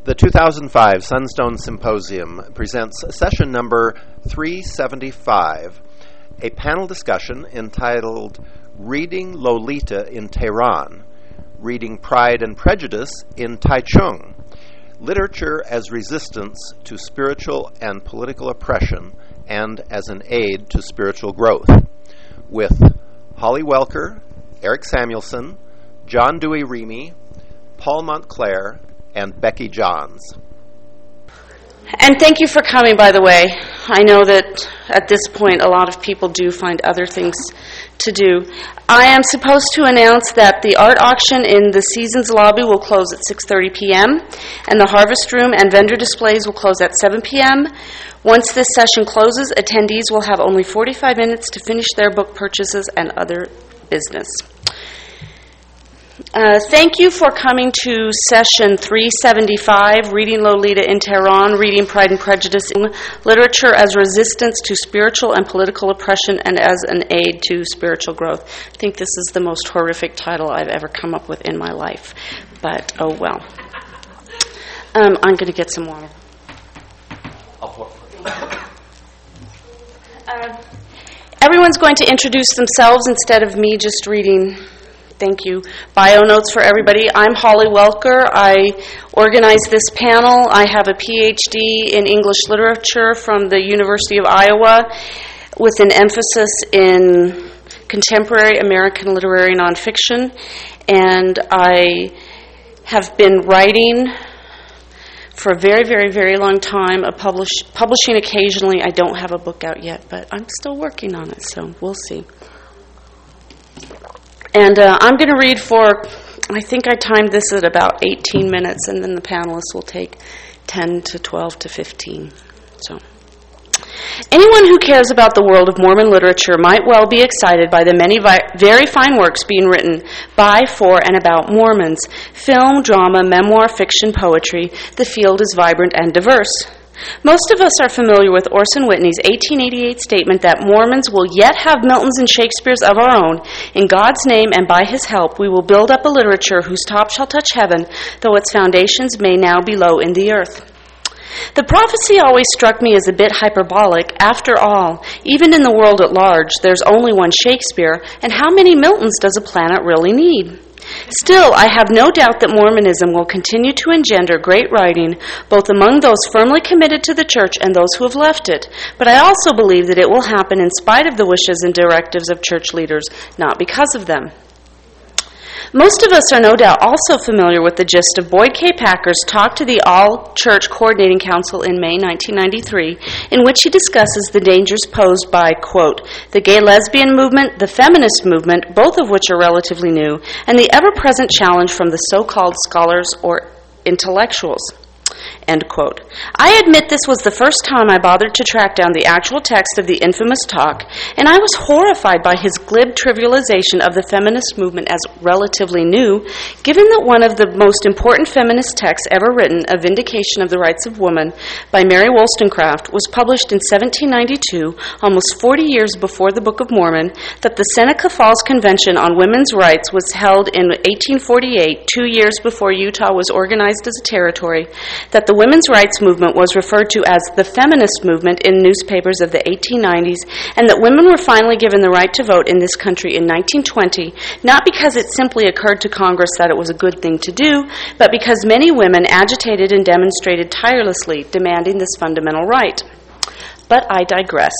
The 2005 Sunstone Symposium presents session number 375, a panel discussion entitled Reading Lolita in Tehran, Reading Pride and Prejudice in Taichung, Literature as Resistance to Spiritual and Political Oppression and as an Aid to Spiritual Growth, with Holly Welker, Eric Samuelson, John Dewey Remy, Paul Montclair, and Becky Johns. And thank you for coming, by the way. I know that at this point a lot of people do find other things to do. I am supposed to announce that the art auction in the Seasons lobby will close at 6:30 p.m., and the Harvest Room and vendor displays will close at 7 p.m. Once this session closes, attendees will have only 45 minutes to finish their book purchases and other business. Thank you for coming to session 375, Reading Lolita in Tehran, Reading Pride and Prejudice, Literature as Resistance to Spiritual and Political Oppression and as an Aid to Spiritual Growth. I think this is the most horrific title I've ever come up with in my life, but oh well. I'm going to get some water. I'll pour for you. Everyone's going to introduce themselves instead of me just reading. Thank you. Bio notes for everybody. I'm Holly Welker. I organized this panel. I have a PhD in English literature from the University of Iowa with an emphasis in contemporary American literary nonfiction. And I have been writing for a very, very, very long time, publishing occasionally. I don't have a book out yet, but I'm still working on it, so we'll see. And I'm going to read for, I think I timed this at about 18 minutes, and then the panelists will take 10 to 12 to 15. So, anyone who cares about the world of Mormon literature might well be excited by the many very fine works being written by, for, and about Mormons. Film, drama, memoir, fiction, poetry. The field is vibrant and diverse. Most of us are familiar with Orson Whitney's 1888 statement that Mormons will yet have Miltons and Shakespeares of our own. In God's name and by His help, we will build up a literature whose top shall touch heaven, though its foundations may now be low in the earth. The prophecy always struck me as a bit hyperbolic. After all, even in the world at large, there's only one Shakespeare, and how many Miltons does a planet really need? Still, I have no doubt that Mormonism will continue to engender great writing, both among those firmly committed to the church and those who have left it. But I also believe that it will happen in spite of the wishes and directives of church leaders, not because of them. Most of us are no doubt also familiar with the gist of Boyd K. Packer's talk to the All-Church Coordinating Council in May 1993, in which he discusses the dangers posed by, quote, the gay-lesbian movement, the feminist movement, both of which are relatively new, and the ever-present challenge from the so-called scholars or intellectuals. End quote. I admit this was the first time I bothered to track down the actual text of the infamous talk, and I was horrified by his glib trivialization of the feminist movement as relatively new, given that one of the most important feminist texts ever written, A Vindication of the Rights of Woman, by Mary Wollstonecraft, was published in 1792, almost 40 years before the Book of Mormon, that the Seneca Falls Convention on Women's Rights was held in 1848, 2 years before Utah was organized as a territory, that the women's rights movement was referred to as the feminist movement in newspapers of the 1890s, and that women were finally given the right to vote in this country in 1920, not because it simply occurred to Congress that it was a good thing to do, but because many women agitated and demonstrated tirelessly, demanding this fundamental right. But I digress.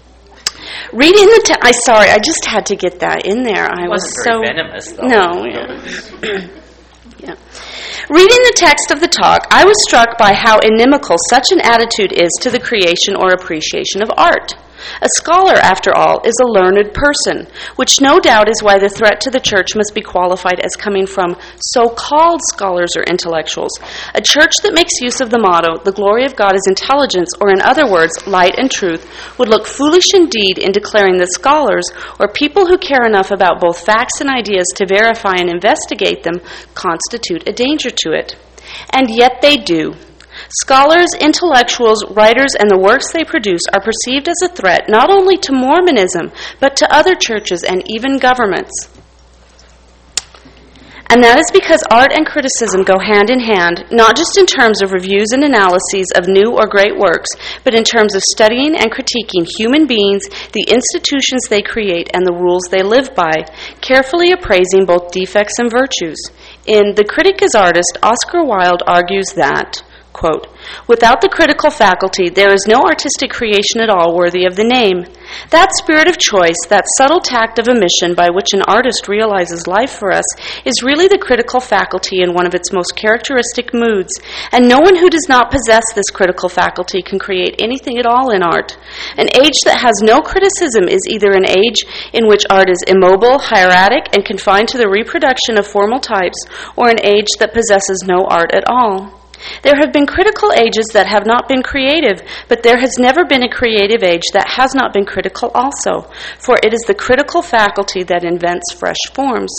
Reading the I just had to get that in there. I was so venomous, though. No, yeah. Yeah. Reading the text of the talk, I was struck by how inimical such an attitude is to the creation or appreciation of art. A scholar, after all, is a learned person, which no doubt is why the threat to the church must be qualified as coming from so-called scholars or intellectuals. A church that makes use of the motto, the glory of God is intelligence, or in other words, light and truth, would look foolish indeed in declaring that scholars, or people who care enough about both facts and ideas to verify and investigate them, constitute a danger to it. And yet they do. Scholars, intellectuals, writers, and the works they produce are perceived as a threat not only to Mormonism, but to other churches and even governments. And that is because art and criticism go hand in hand, not just in terms of reviews and analyses of new or great works, but in terms of studying and critiquing human beings, the institutions they create, and the rules they live by, carefully appraising both defects and virtues. In The Critic as Artist, Oscar Wilde argues that, quote, "Without the critical faculty, there is no artistic creation at all worthy of the name. That spirit of choice, that subtle tact of omission by which an artist realizes life for us, is really the critical faculty in one of its most characteristic moods, and no one who does not possess this critical faculty can create anything at all in art. An age that has no criticism is either an age in which art is immobile, hieratic, and confined to the reproduction of formal types, or an age that possesses no art at all. There have been critical ages that have not been creative, but there has never been a creative age that has not been critical also, for it is the critical faculty that invents fresh forms."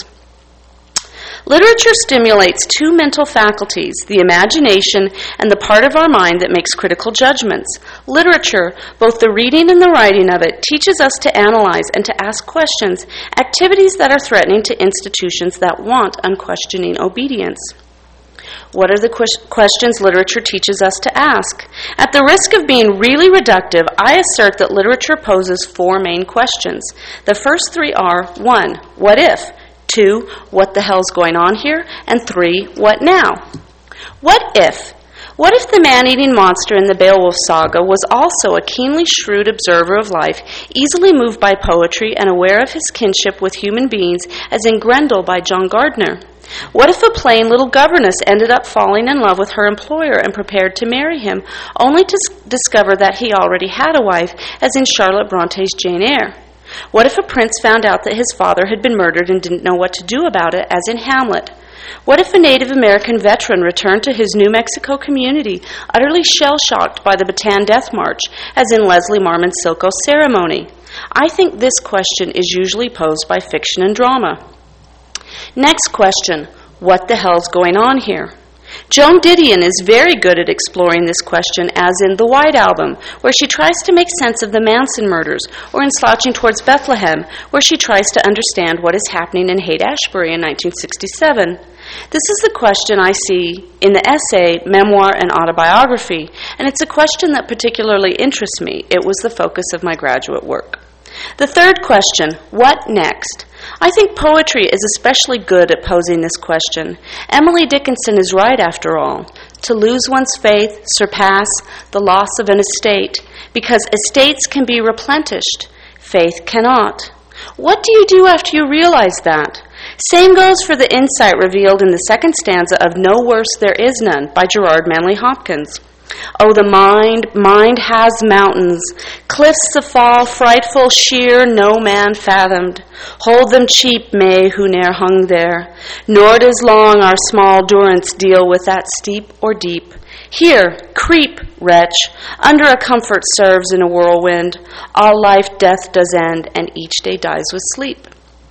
Literature stimulates two mental faculties, the imagination and the part of our mind that makes critical judgments. Literature, both the reading and the writing of it, teaches us to analyze and to ask questions, activities that are threatening to institutions that want unquestioning obedience. What are the questions literature teaches us to ask? At the risk of being really reductive, I assert that literature poses four main questions. The first three are, 1, what if? 2, what the hell's going on here? And 3, what now? What if? What if the man-eating monster in the Beowulf saga was also a keenly shrewd observer of life, easily moved by poetry and aware of his kinship with human beings, as in Grendel by John Gardner? What if a plain little governess ended up falling in love with her employer and prepared to marry him, only to discover that he already had a wife, as in Charlotte Bronte's Jane Eyre? What if a prince found out that his father had been murdered and didn't know what to do about it, as in Hamlet? What if a Native American veteran returned to his New Mexico community, utterly shell-shocked by the Bataan Death March, as in Leslie Marmon's Silko Ceremony? I think this question is usually posed by fiction and drama. Next question, what the hell's going on here? Joan Didion is very good at exploring this question, as in The White Album, where she tries to make sense of the Manson murders, or in Slouching Towards Bethlehem, where she tries to understand what is happening in Haight-Ashbury in 1967. This is the question I see in the essay, Memoir and Autobiography, and it's a question that particularly interests me. It was the focus of my graduate work. The third question, what next? I think poetry is especially good at posing this question. Emily Dickinson is right, after all. To lose one's faith, surpass the loss of an estate, because estates can be replenished, faith cannot. What do you do after you realize that? Same goes for the insight revealed in the second stanza of No Worse There Is None by Gerard Manley Hopkins. Oh, the mind has mountains, cliffs of fall, frightful, sheer, no man fathomed. Hold them cheap, May, who ne'er hung there, nor does long our small durance deal with that steep or deep. Here, creep, wretch, under a comfort serves in a whirlwind. All life death does end, and each day dies with sleep.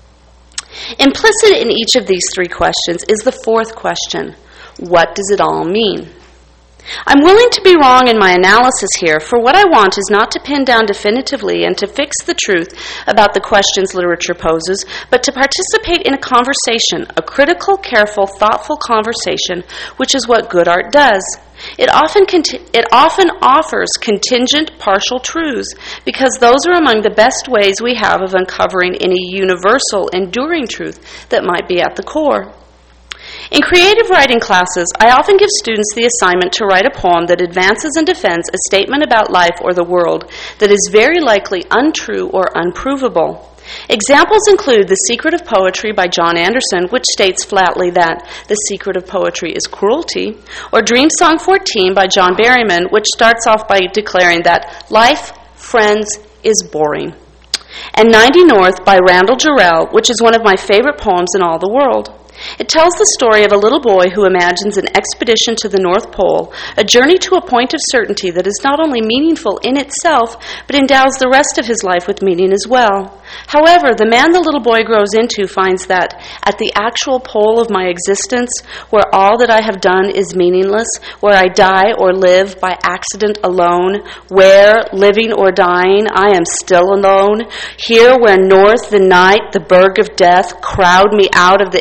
Implicit in each of these three questions is the fourth question, what does it all mean? I'm willing to be wrong in my analysis here, for what I want is not to pin down definitively and to fix the truth about the questions literature poses, but to participate in a conversation, a critical, careful, thoughtful conversation, which is what good art does. It often offers contingent, partial truths, because those are among the best ways we have of uncovering any universal, enduring truth that might be at the core. In creative writing classes, I often give students the assignment to write a poem that advances and defends a statement about life or the world that is very likely untrue or unprovable. Examples include The Secret of Poetry by John Anderson, which states flatly that the secret of poetry is cruelty, or Dream Song 14 by John Berryman, which starts off by declaring that life, friends, is boring, and 90 North by Randall Jarrell, which is one of my favorite poems in all the world. It tells the story of a little boy who imagines an expedition to the North Pole, a journey to a point of certainty that is not only meaningful in itself, but endows the rest of his life with meaning as well. However, the man the little boy grows into finds that at the actual pole of my existence, where all that I have done is meaningless, where I die or live by accident alone, where, living or dying, I am still alone, here where north, the night, the berg of death crowd me out of the ignorant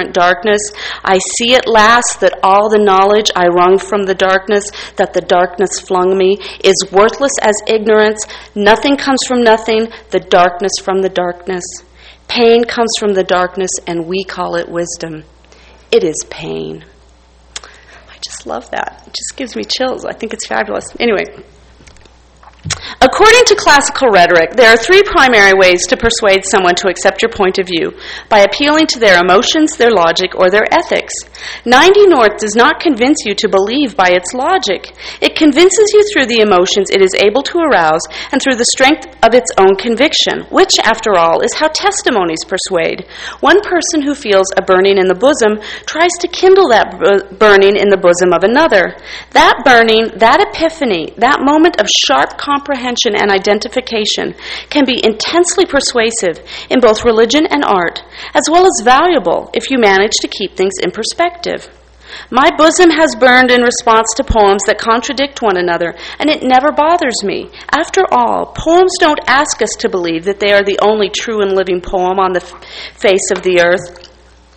ignorant darkness. I see at last that all the knowledge I wrung from the darkness, that the darkness flung me, is worthless as ignorance. Nothing comes from nothing, the darkness from the darkness. Pain comes from the darkness, and we call it wisdom. It is pain. I just love that. It just gives me chills. I think it's fabulous. Anyway. According to classical rhetoric, there are three primary ways to persuade someone to accept your point of view: by appealing to their emotions, their logic, or their ethics. 90 North does not convince you to believe by its logic. It convinces you through the emotions it is able to arouse and through the strength of its own conviction, which, after all, is how testimonies persuade. One person who feels a burning in the bosom tries to kindle that burning in the bosom of another. That burning, that epiphany, that moment of sharp comprehension and identification can be intensely persuasive in both religion and art, as well as valuable if you manage to keep things in perspective. My bosom has burned in response to poems that contradict one another, and it never bothers me. After all, poems don't ask us to believe that they are the only true and living poem on the face of the earth.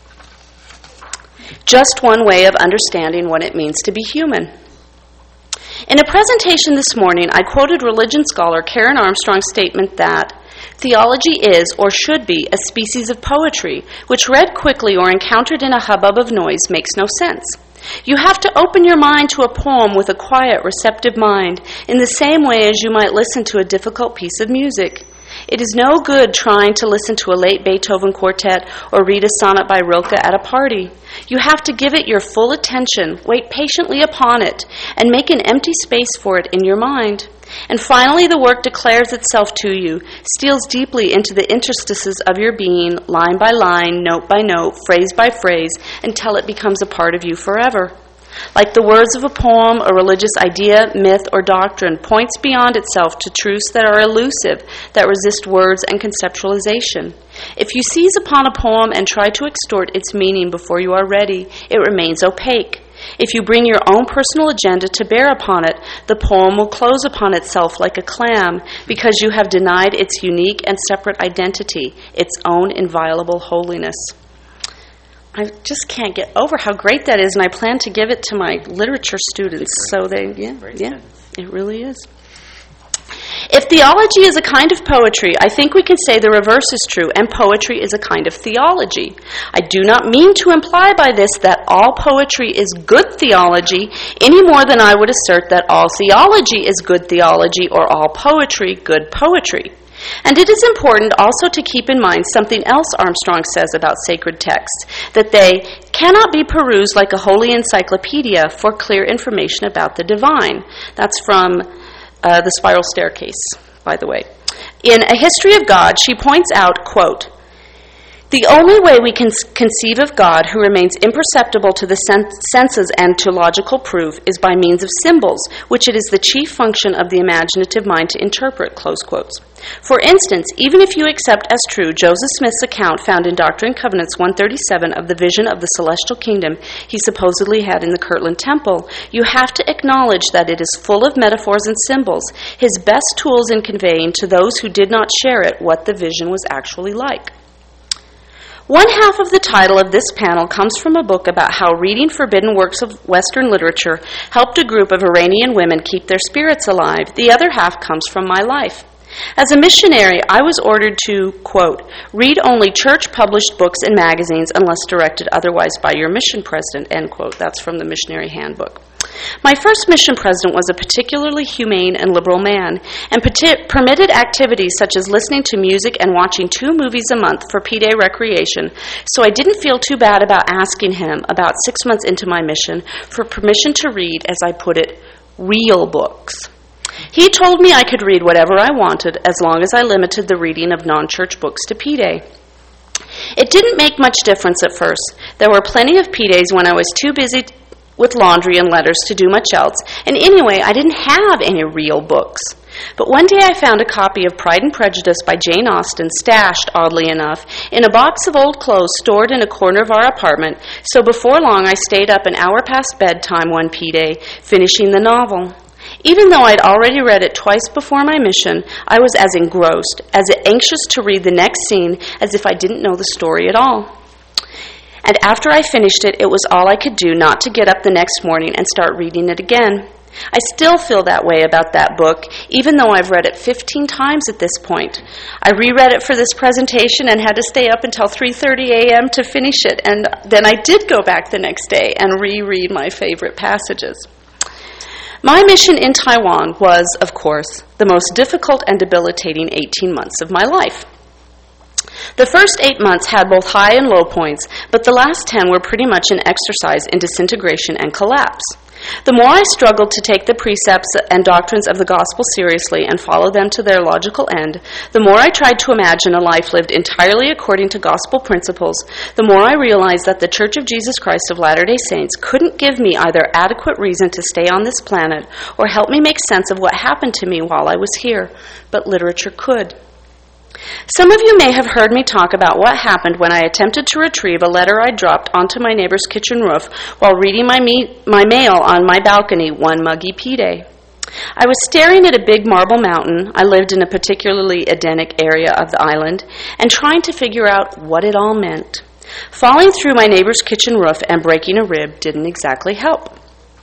Just one way of understanding what it means to be human. In a presentation this morning, I quoted religion scholar Karen Armstrong's statement that theology is, or should be, a species of poetry, which read quickly or encountered in a hubbub of noise makes no sense. You have to open your mind to a poem with a quiet, receptive mind, in the same way as you might listen to a difficult piece of music. It is no good trying to listen to a late Beethoven quartet or read a sonnet by Rilke at a party. You have to give it your full attention, wait patiently upon it, and make an empty space for it in your mind. And finally, the work declares itself to you, steals deeply into the interstices of your being, line by line, note by note, phrase by phrase, until it becomes a part of you forever. Like the words of a poem, a religious idea, myth, or doctrine points beyond itself to truths that are elusive, that resist words and conceptualization. If you seize upon a poem and try to extort its meaning before you are ready, it remains opaque. If you bring your own personal agenda to bear upon it, the poem will close upon itself like a clam because you have denied its unique and separate identity, its own inviolable holiness. I just can't get over how great that is, and I plan to give it to my literature students. So it really is. If theology is a kind of poetry, I think we can say the reverse is true, and poetry is a kind of theology. I do not mean to imply by this that all poetry is good theology, any more than I would assert that all theology is good theology or all poetry good poetry. And it is important also to keep in mind something else Armstrong says about sacred texts, that they cannot be perused like a holy encyclopedia for clear information about the divine. That's from The Spiral Staircase, by the way. In A History of God, she points out, quote, "The only way we can conceive of God who remains imperceptible to the senses and to logical proof is by means of symbols, which it is the chief function of the imaginative mind to interpret," close quotes. For instance, even if you accept as true Joseph Smith's account found in Doctrine and Covenants 137 of the vision of the celestial kingdom he supposedly had in the Kirtland Temple, you have to acknowledge that it is full of metaphors and symbols, his best tools in conveying to those who did not share it what the vision was actually like. One half of the title of this panel comes from a book about how reading forbidden works of Western literature helped a group of Iranian women keep their spirits alive. The other half comes from my life. As a missionary, I was ordered to, quote, "read only church-published books and magazines unless directed otherwise by your mission president," end quote. That's from the Missionary Handbook. My first mission president was a particularly humane and liberal man, and permitted activities such as listening to music and watching 2 movies a month for P-Day recreation, so I didn't feel too bad about asking him, about 6 months into my mission, for permission to read, as I put it, real books. He told me I could read whatever I wanted as long as I limited the reading of non-church books to P-Day. It didn't make much difference at first. There were plenty of P-Days when I was too busy with laundry and letters to do much else, and anyway, I didn't have any real books. But one day I found a copy of Pride and Prejudice by Jane Austen stashed, oddly enough, in a box of old clothes stored in a corner of our apartment, so before long I stayed up an hour past bedtime one P-Day, finishing the novel. Even though I'd already read it twice before my mission, I was as engrossed, as anxious to read the next scene as if I didn't know the story at all. And after I finished it, it was all I could do not to get up the next morning and start reading it again. I still feel that way about that book, even though I've read it 15 times at this point. I reread it for this presentation and had to stay up until 3:30 a.m. to finish it, and then I did go back the next day and reread my favorite passages. My mission in Taiwan was, of course, the most difficult and debilitating 18 months of my life. The first 8 months had both high and low points, but the last 10 were pretty much an exercise in disintegration and collapse. The more I struggled to take the precepts and doctrines of the gospel seriously and follow them to their logical end, the more I tried to imagine a life lived entirely according to gospel principles, the more I realized that the Church of Jesus Christ of Latter-day Saints couldn't give me either adequate reason to stay on this planet or help me make sense of what happened to me while I was here, but literature could. Some of you may have heard me talk about what happened when I attempted to retrieve a letter I dropped onto my neighbor's kitchen roof while reading my mail on my balcony one muggy P-Day. I was staring at a big marble mountain. I lived in a particularly Edenic area of the island, and trying to figure out what it all meant. Falling through my neighbor's kitchen roof and breaking a rib didn't exactly help.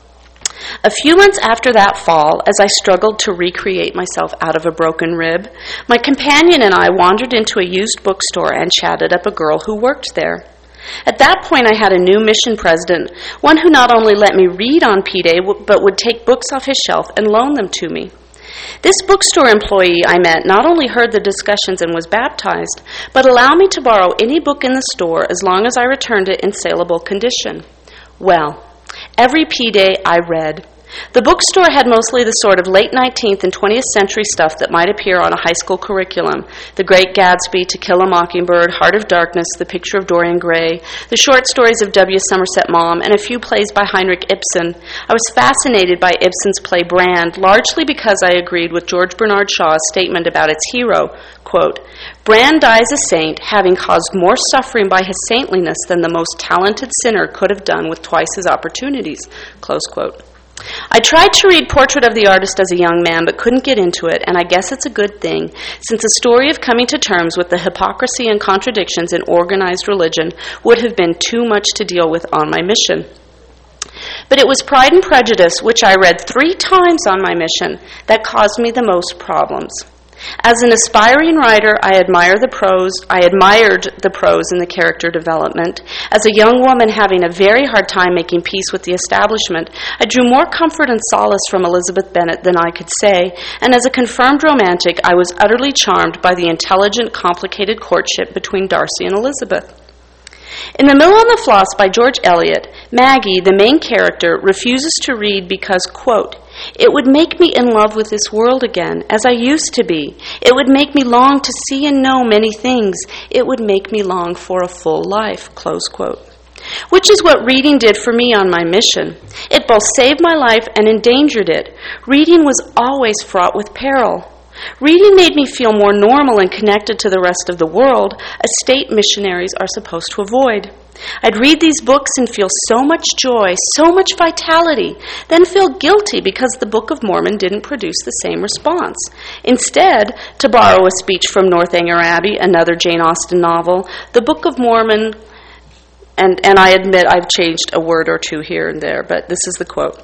A few months after that fall, as I struggled to recreate myself out of a broken rib, my companion and I wandered into a used bookstore and chatted up a girl who worked there. At that point, I had a new mission president, one who not only let me read on P-Day, but would take books off his shelf and loan them to me. This bookstore employee I met not only heard the discussions and was baptized, but allowed me to borrow any book in the store as long as I returned it in saleable condition. Well, every P-Day I read. The bookstore had mostly the sort of late 19th and 20th century stuff that might appear on a high school curriculum. The Great Gatsby, To Kill a Mockingbird, Heart of Darkness, The Picture of Dorian Gray, the short stories of W. Somerset Maugham, and a few plays by Heinrich Ibsen. I was fascinated by Ibsen's play Brand, largely because I agreed with George Bernard Shaw's statement about its hero, quote, "Brand dies a saint, having caused more suffering by his saintliness than the most talented sinner could have done with twice his opportunities," close quote. I tried to read Portrait of the Artist as a young man, but couldn't get into it, and I guess it's a good thing, since the story of coming to terms with the hypocrisy and contradictions in organized religion would have been too much to deal with on my mission. But it was Pride and Prejudice, which I read 3 times on my mission, that caused me the most problems. As an aspiring writer, I admired the prose in the character development. As a young woman having a very hard time making peace with the establishment, I drew more comfort and solace from Elizabeth Bennet than I could say, and as a confirmed romantic, I was utterly charmed by the intelligent, complicated courtship between Darcy and Elizabeth. In The Mill on the Floss by George Eliot, Maggie, the main character, refuses to read because, quote, "It would make me in love with this world again, as I used to be. It would make me long to see and know many things. It would make me long for a full life," close quote. Which is what reading did for me on my mission. It both saved my life and endangered it. Reading was always fraught with peril. Reading made me feel more normal and connected to the rest of the world, a state missionaries are supposed to avoid. I'd read these books and feel so much joy, so much vitality, then feel guilty because the Book of Mormon didn't produce the same response. Instead, to borrow a speech from Northanger Abbey, another Jane Austen novel, the Book of Mormon, and I admit I've changed a word or two here and there, but this is the quote,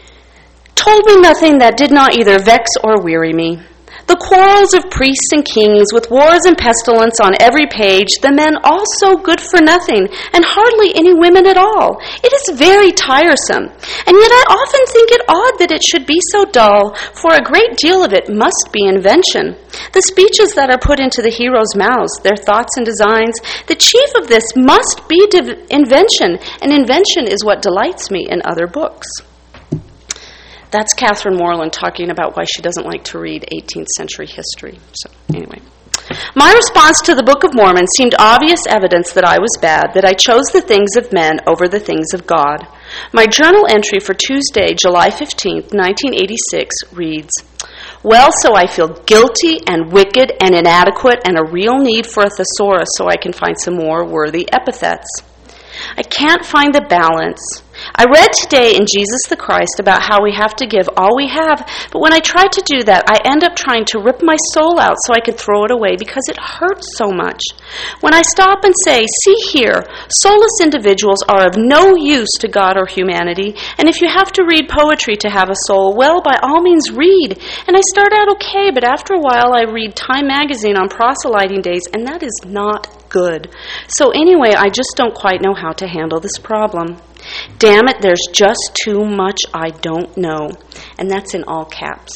"told me nothing that did not either vex or weary me. The quarrels of priests and kings, with wars and pestilence on every page, the men all so good for nothing, and hardly any women at all. It is very tiresome, and yet I often think it odd that it should be so dull, for a great deal of it must be invention. The speeches that are put into the heroes' mouths, their thoughts and designs, the chief of this must be invention, and invention is what delights me in other books." That's Catherine Morland talking about why she doesn't like to read 18th century history. So anyway, my response to the Book of Mormon seemed obvious evidence that I was bad, that I chose the things of men over the things of God. My journal entry for Tuesday, July 15th, 1986 reads, "Well, so I feel guilty and wicked and inadequate and a real need for a thesaurus so I can find some more worthy epithets. I can't find the balance. I read today in Jesus the Christ about how we have to give all we have, but when I try to do that, I end up trying to rip my soul out so I could throw it away because it hurts so much. When I stop and say, see here, soulless individuals are of no use to God or humanity, and if you have to read poetry to have a soul, well, by all means read. And I start out okay, but after a while I read Time magazine on proselyting days, and that is not good. So anyway, I just don't quite know how to handle this problem. Damn it, there's just too much I don't know. And that's in all caps.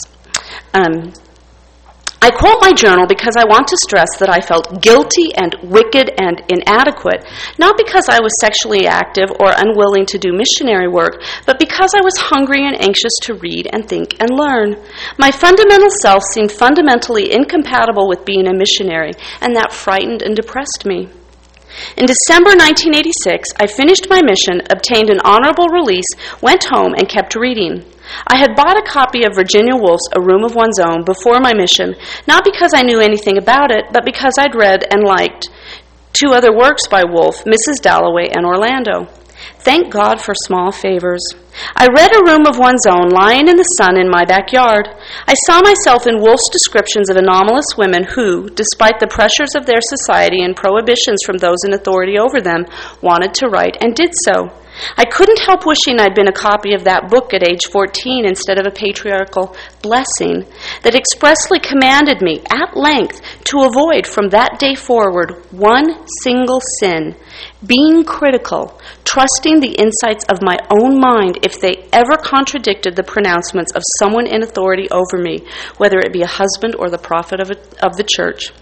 I quote my journal because I want to stress that I felt guilty and wicked and inadequate, not because I was sexually active or unwilling to do missionary work, but because I was hungry and anxious to read and think and learn. My fundamental self seemed fundamentally incompatible with being a missionary, and that frightened and depressed me. In December 1986, I finished my mission, obtained an honorable release, went home, and kept reading. I had bought a copy of Virginia Woolf's A Room of One's Own before my mission, not because I knew anything about it, but because I'd read and liked two other works by Woolf, Mrs. Dalloway and Orlando. Thank God for small favors. I read A Room of One's Own lying in the sun in my backyard. I saw myself in Woolf's descriptions of anomalous women who, despite the pressures of their society and prohibitions from those in authority over them, wanted to write and did so. I couldn't help wishing I'd been a copy of that book at age 14 instead of a patriarchal blessing that expressly commanded me, at length, to avoid from that day forward one single sin, being critical, trusting the insights of my own mind if they ever contradicted the pronouncements of someone in authority over me, whether it be a husband or the prophet of the church.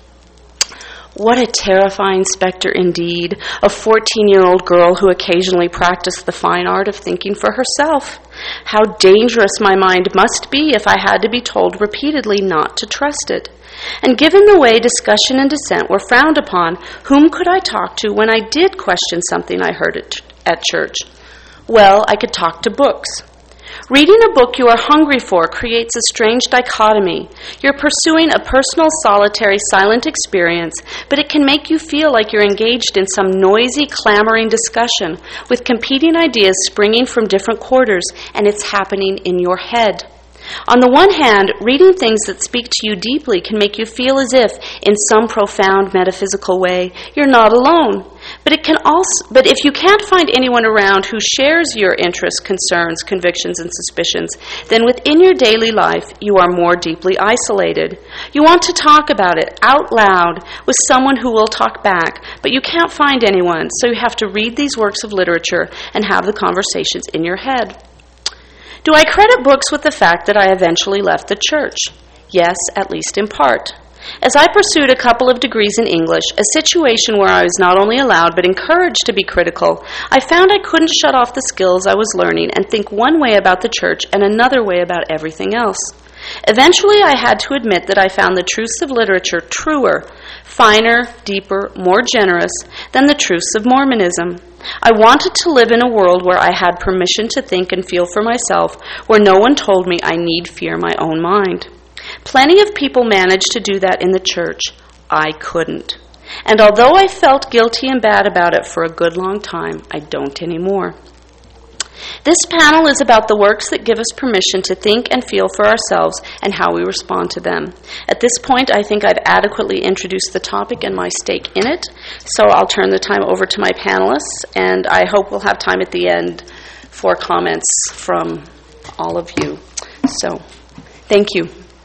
What a terrifying specter indeed, a 14-year-old girl who occasionally practiced the fine art of thinking for herself. How dangerous my mind must be if I had to be told repeatedly not to trust it. And given the way discussion and dissent were frowned upon, whom could I talk to when I did question something I heard at church? Well, I could talk to books. Reading a book you are hungry for creates a strange dichotomy. You're pursuing a personal, solitary, silent experience, but it can make you feel like you're engaged in some noisy, clamoring discussion with competing ideas springing from different quarters, and it's happening in your head. On the one hand, reading things that speak to you deeply can make you feel as if, in some profound metaphysical way, you're not alone. But if you can't find anyone around who shares your interests, concerns, convictions, and suspicions, then within your daily life, you are more deeply isolated. You want to talk about it out loud with someone who will talk back, but you can't find anyone, so you have to read these works of literature and have the conversations in your head. Do I credit books with the fact that I eventually left the church? Yes, at least in part. As I pursued a couple of degrees in English, a situation where I was not only allowed but encouraged to be critical, I found I couldn't shut off the skills I was learning and think one way about the church and another way about everything else. Eventually, I had to admit that I found the truths of literature truer, finer, deeper, more generous than the truths of Mormonism. I wanted to live in a world where I had permission to think and feel for myself, where no one told me I need fear my own mind. Plenty of people managed to do that in the church. I couldn't. And although I felt guilty and bad about it for a good long time, I don't anymore. This panel is about the works that give us permission to think and feel for ourselves and how we respond to them. At this point, I think I've adequately introduced the topic and my stake in it, so I'll turn the time over to my panelists, and I hope we'll have time at the end for comments from all of you. So, thank you.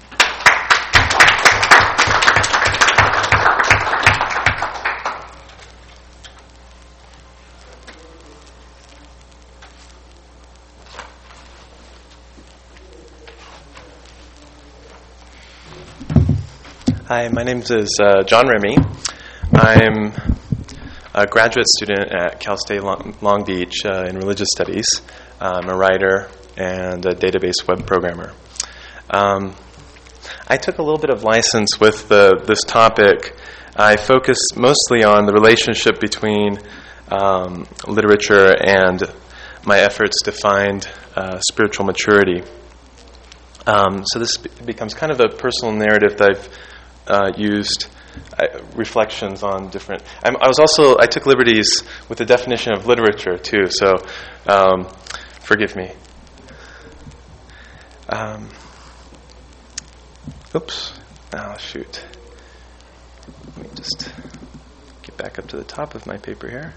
Hi, my name is John Remy. I'm a graduate student at Cal State Long Beach in religious studies. I'm a writer and a database web programmer. I took a little bit of license with this topic. I focused mostly on the relationship between literature and my efforts to find spiritual maturity. So this becomes kind of a personal narrative that I've used reflections on different. I took liberties with the definition of literature too. So Forgive me. Oops. Oh, shoot. Let me just get back up to the top of my paper here.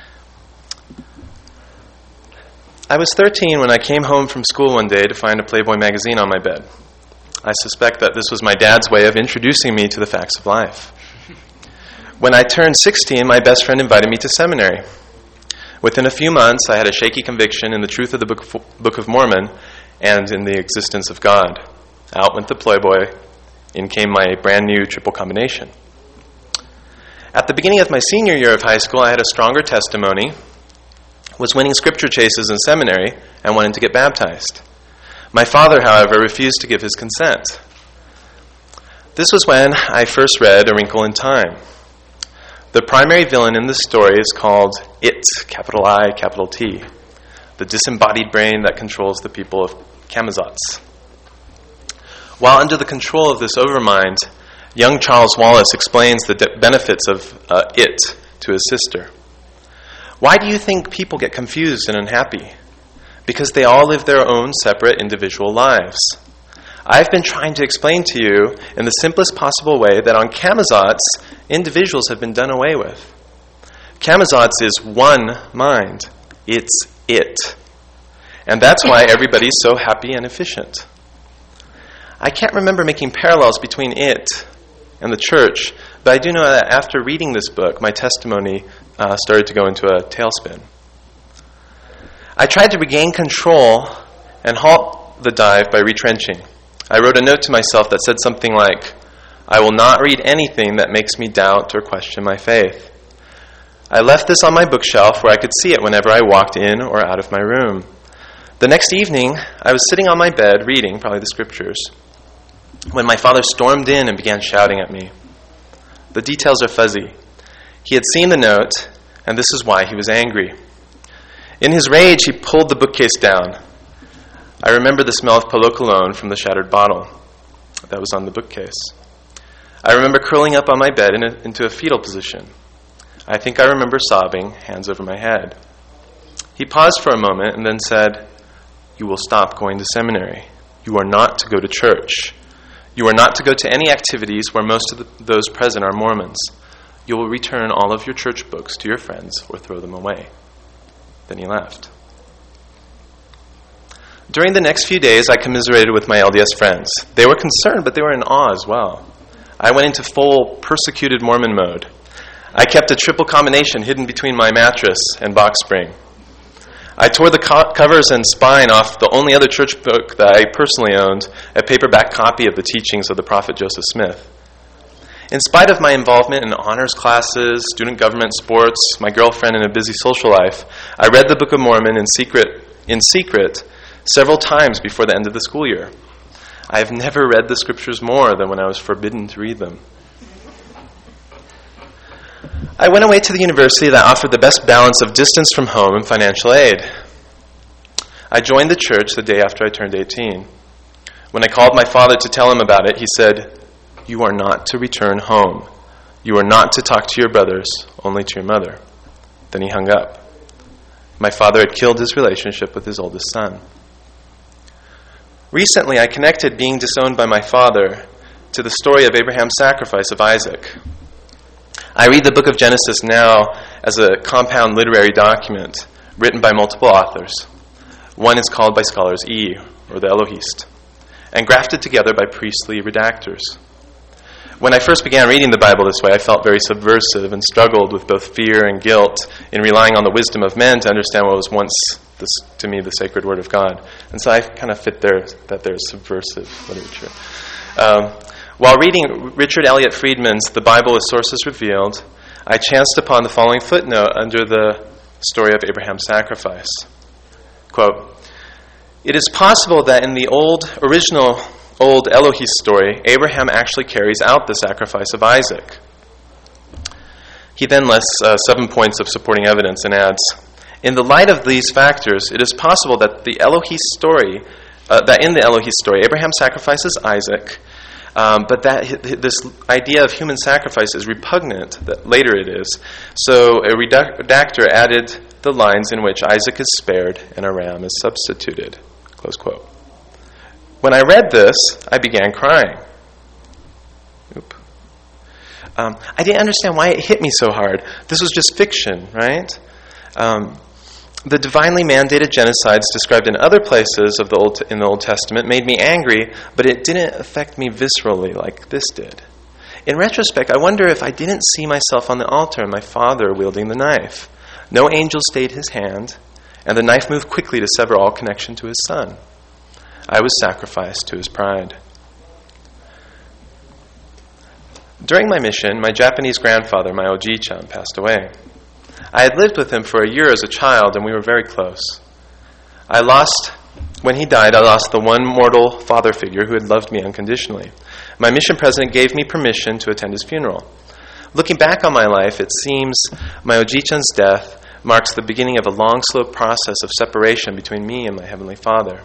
I was 13 when I came home from school one day to find a Playboy magazine on my bed. I suspect that this was my dad's way of introducing me to the facts of life. When I turned 16, my best friend invited me to seminary. Within a few months, I had a shaky conviction in the truth of the Book of Mormon and in the existence of God. Out went the Playboy. In came my brand new triple combination. At the beginning of my senior year of high school, I had a stronger testimony, was winning scripture chases in seminary, and wanted to get baptized. My father, however, refused to give his consent. This was when I first read A Wrinkle in Time. The primary villain in this story is called It, capital I, capital T, the disembodied brain that controls the people of Camazotz. While under the control of this overmind, young Charles Wallace explains the benefits of it to his sister. Why do you think people get confused and unhappy? Because they all live their own separate individual lives. I've been trying to explain to you in the simplest possible way that on Camazotz, individuals have been done away with. Camazotz is one mind. It's it. And that's why everybody's so happy and efficient. I can't remember making parallels between it and the church, but I do know that after reading this book, my testimony started to go into a tailspin. I tried to regain control and halt the dive by retrenching. I wrote a note to myself that said something like, I will not read anything that makes me doubt or question my faith. I left this on my bookshelf where I could see it whenever I walked in or out of my room. The next evening, I was sitting on my bed reading, probably the scriptures, when my father stormed in and began shouting at me. The details are fuzzy. He had seen the note, and this is why he was angry. In his rage, he pulled the bookcase down. I remember the smell of Palo Cologne from the shattered bottle that was on the bookcase. I remember curling up on my bed into a fetal position. I think I remember sobbing, hands over my head. He paused for a moment and then said, You will stop going to seminary. You are not to go to church. You are not to go to any activities where most of those present are Mormons. You will return all of your church books to your friends or throw them away. Then he left. During the next few days, I commiserated with my LDS friends. They were concerned, but they were in awe as well. I went into full persecuted Mormon mode. I kept a triple combination hidden between my mattress and box spring. I tore the covers and spine off the only other church book that I personally owned, a paperback copy of the teachings of the prophet Joseph Smith. In spite of my involvement in honors classes, student government, sports, my girlfriend, and a busy social life, I read the Book of Mormon in secret several times before the end of the school year. I have never read the scriptures more than when I was forbidden to read them. I went away to the university that offered the best balance of distance from home and financial aid. I joined the church the day after I turned 18. When I called my father to tell him about it, he said, You are not to return home. You are not to talk to your brothers, only to your mother. Then he hung up. My father had killed his relationship with his oldest son. Recently, I connected being disowned by my father to the story of Abraham's sacrifice of Isaac. I read the book of Genesis now as a compound literary document written by multiple authors. One is called by scholars E, or the Elohist, and grafted together by priestly redactors. When I first began reading the Bible this way, I felt very subversive and struggled with both fear and guilt in relying on the wisdom of men to understand what was once, to me, the sacred Word of God. And so I kind of fit there that there's subversive literature. While reading Richard Elliott Friedman's The Bible as Sources Revealed, I chanced upon the following footnote under the story of Abraham's sacrifice. Quote, It is possible that in the original old Elohist story, Abraham actually carries out the sacrifice of Isaac. He then lists 7 points of supporting evidence and adds, In the light of these factors, it is possible that in the Elohist story, Abraham sacrifices Isaac, but that this idea of human sacrifice is repugnant, that later it is. So a redactor added the lines in which Isaac is spared and a ram is substituted." Close quote. When I read this, I began crying. I didn't understand why it hit me so hard. This was just fiction, right? The divinely mandated genocides described in other places in the Old Testament made me angry, but it didn't affect me viscerally like this did. In retrospect, I wonder if I didn't see myself on the altar and my father wielding the knife. No angel stayed his hand, and the knife moved quickly to sever all connection to his son. I was sacrificed to his pride. During my mission, my Japanese grandfather, my Oji-chan, passed away. I had lived with him for a year as a child, and we were very close. When he died, I lost the one mortal father figure who had loved me unconditionally. My mission president gave me permission to attend his funeral. Looking back on my life, it seems my Oji-chan's death marks the beginning of a long, slow process of separation between me and my Heavenly Father.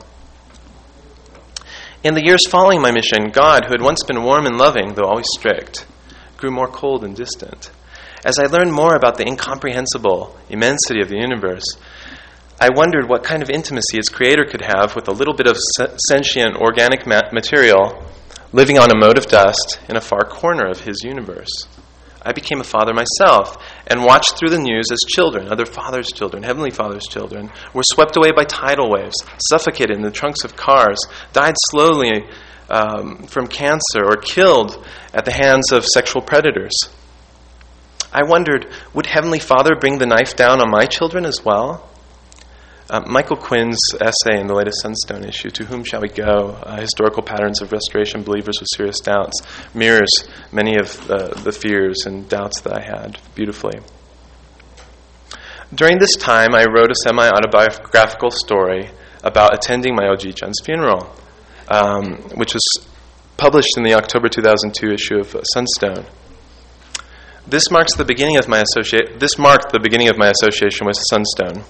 In the years following my mission, God, who had once been warm and loving, though always strict, grew more cold and distant. As I learned more about the incomprehensible immensity of the universe, I wondered what kind of intimacy its creator could have with a little bit of sentient organic material living on a mote of dust in a far corner of his universe. I became a father myself and watched through the news as children, other fathers' children, Heavenly Father's children, were swept away by tidal waves, suffocated in the trunks of cars, died slowly from cancer, or killed at the hands of sexual predators. I wondered, would Heavenly Father bring the knife down on my children as well? Michael Quinn's essay in the latest Sunstone issue, "To Whom Shall We Go? Historical Patterns of Restoration Believers with Serious Doubts," mirrors many of the fears and doubts that I had beautifully. During this time, I wrote a semi-autobiographical story about attending my Oji-chan's funeral, which was published in the October 2002 issue of Sunstone. This marked the beginning of my association with Sunstone.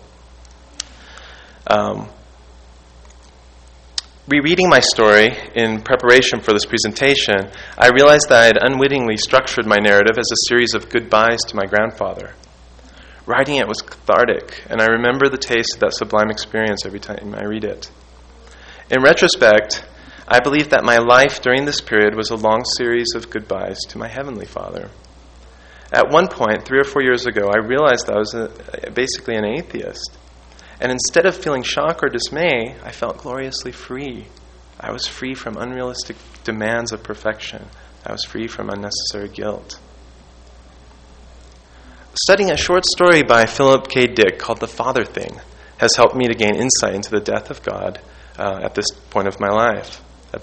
Rereading my story in preparation for this presentation, I realized that I had unwittingly structured my narrative as a series of goodbyes to my grandfather. Writing it was cathartic, and I remember the taste of that sublime experience every time I read it. In retrospect, I believe that my life during this period was a long series of goodbyes to my Heavenly Father. At one point, 3 or 4 years ago, I realized that I was basically an atheist. And instead of feeling shock or dismay, I felt gloriously free. I was free from unrealistic demands of perfection. I was free from unnecessary guilt. Studying a short story by Philip K. Dick called The Father Thing has helped me to gain insight into the death of God at that point of my life.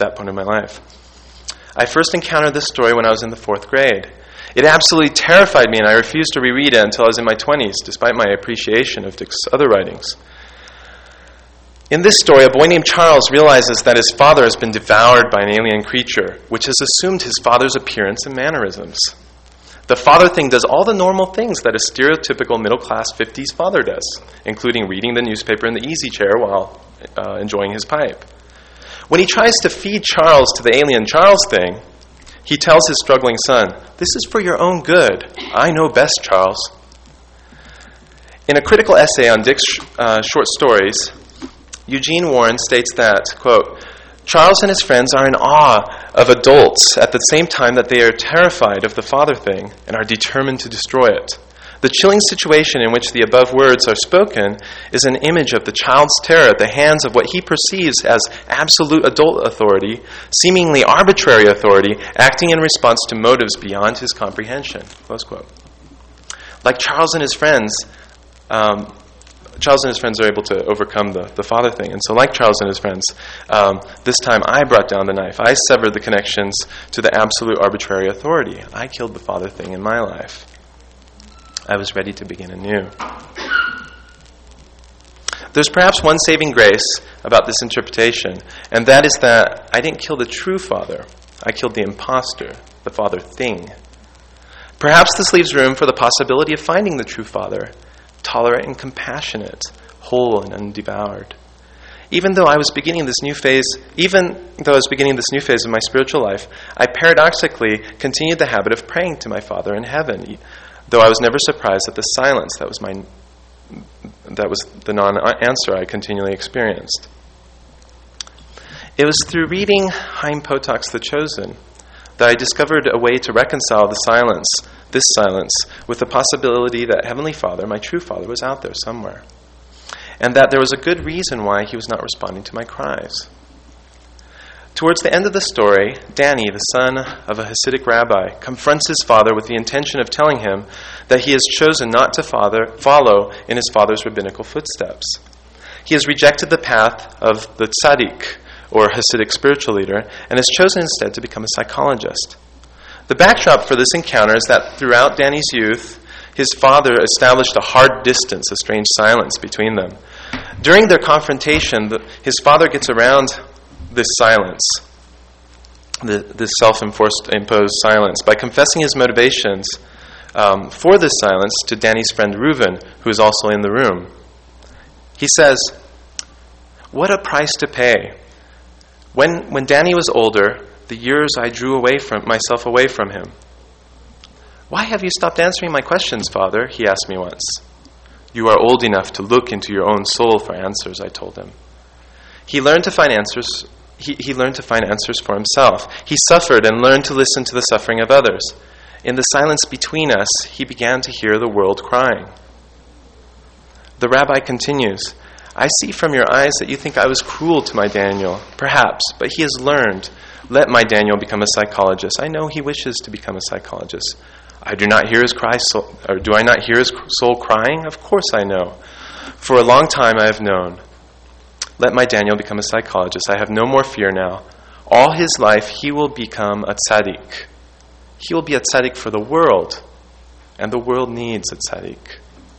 I first encountered this story when I was in the 4th grade. It absolutely terrified me, and I refused to reread it until I was in my 20s, despite my appreciation of Dick's other writings. In this story, a boy named Charles realizes that his father has been devoured by an alien creature, which has assumed his father's appearance and mannerisms. The father thing does all the normal things that a stereotypical middle-class 50s father does, including reading the newspaper in the easy chair while enjoying his pipe. When he tries to feed Charles to the alien Charles thing, he tells his struggling son, "This is for your own good. I know best, Charles." In a critical essay on Dick's short stories, Eugene Warren states that, quote, "Charles and his friends are in awe of adults at the same time that they are terrified of the father thing and are determined to destroy it. The chilling situation in which the above words are spoken is an image of the child's terror at the hands of what he perceives as absolute adult authority, seemingly arbitrary authority, acting in response to motives beyond his comprehension." Close quote. Like Charles and his friends are able to overcome the father thing. And so like Charles and his friends, this time I brought down the knife. I severed the connections to the absolute arbitrary authority. I killed the father thing in my life. I was ready to begin anew. There's perhaps one saving grace about this interpretation, and that is that I didn't kill the true father. I killed the imposter, the father thing. Perhaps this leaves room for the possibility of finding the true father, tolerant and compassionate, whole and undevoured. Even though I was beginning this new phase of my spiritual life, I paradoxically continued the habit of praying to my Father in heaven, though I was never surprised at the silence that was that was the non-answer I continually experienced. It was through reading Chaim Potok's The Chosen that I discovered a way to reconcile this silence, with the possibility that Heavenly Father, my true Father, was out there somewhere, and that there was a good reason why he was not responding to my cries. Towards the end of the story, Danny, the son of a Hasidic rabbi, confronts his father with the intention of telling him that he has chosen not to follow in his father's rabbinical footsteps. He has rejected the path of the tzaddik, or Hasidic spiritual leader, and has chosen instead to become a psychologist. The backdrop for this encounter is that throughout Danny's youth, his father established a hard distance, a strange silence between them. During their confrontation, his father gets around this silence, this self-imposed silence, by confessing his motivations for this silence to Danny's friend Reuven, who is also in the room. He says, "What a price to pay. When Danny was older, the years I drew myself away from him. Why have you stopped answering my questions, Father?" he asked me once. "You are old enough to look into your own soul for answers," I told him. He learned to find answers. He learned to find answers for himself. He suffered and learned to listen to the suffering of others. In the silence between us, he began to hear the world crying. The rabbi continues, "I see from your eyes that you think I was cruel to my Daniel. Perhaps, but he has learned. Let my Daniel become a psychologist. I know he wishes to become a psychologist. Do I not hear his soul crying? Of course I know. For a long time I have known. Let my Daniel become a psychologist. I have no more fear now. All his life he will become a tzaddik. He will be a tzaddik for the world, and the world needs a tzaddik."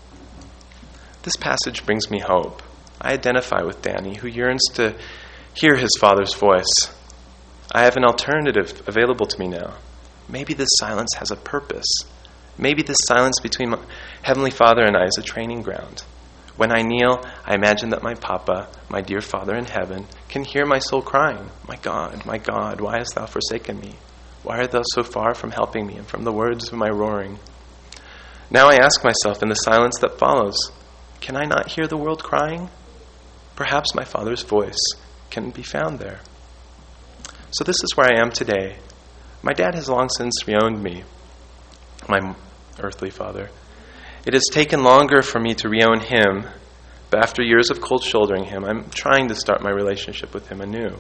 This passage brings me hope. I identify with Danny, who yearns to hear his father's voice. I have an alternative available to me now. Maybe this silence has a purpose. Maybe this silence between my Heavenly Father and I is a training ground. When I kneel, I imagine that my Papa, my dear Father in heaven, can hear my soul crying, my God, why hast thou forsaken me? Why art thou so far from helping me and from the words of my roaring?" Now I ask myself in the silence that follows, can I not hear the world crying? Perhaps my Father's voice can be found there. So this is where I am today. My dad has long since reowned me, my earthly father. It has taken longer for me to reown him, but after years of cold shouldering him, I'm trying to start my relationship with him anew.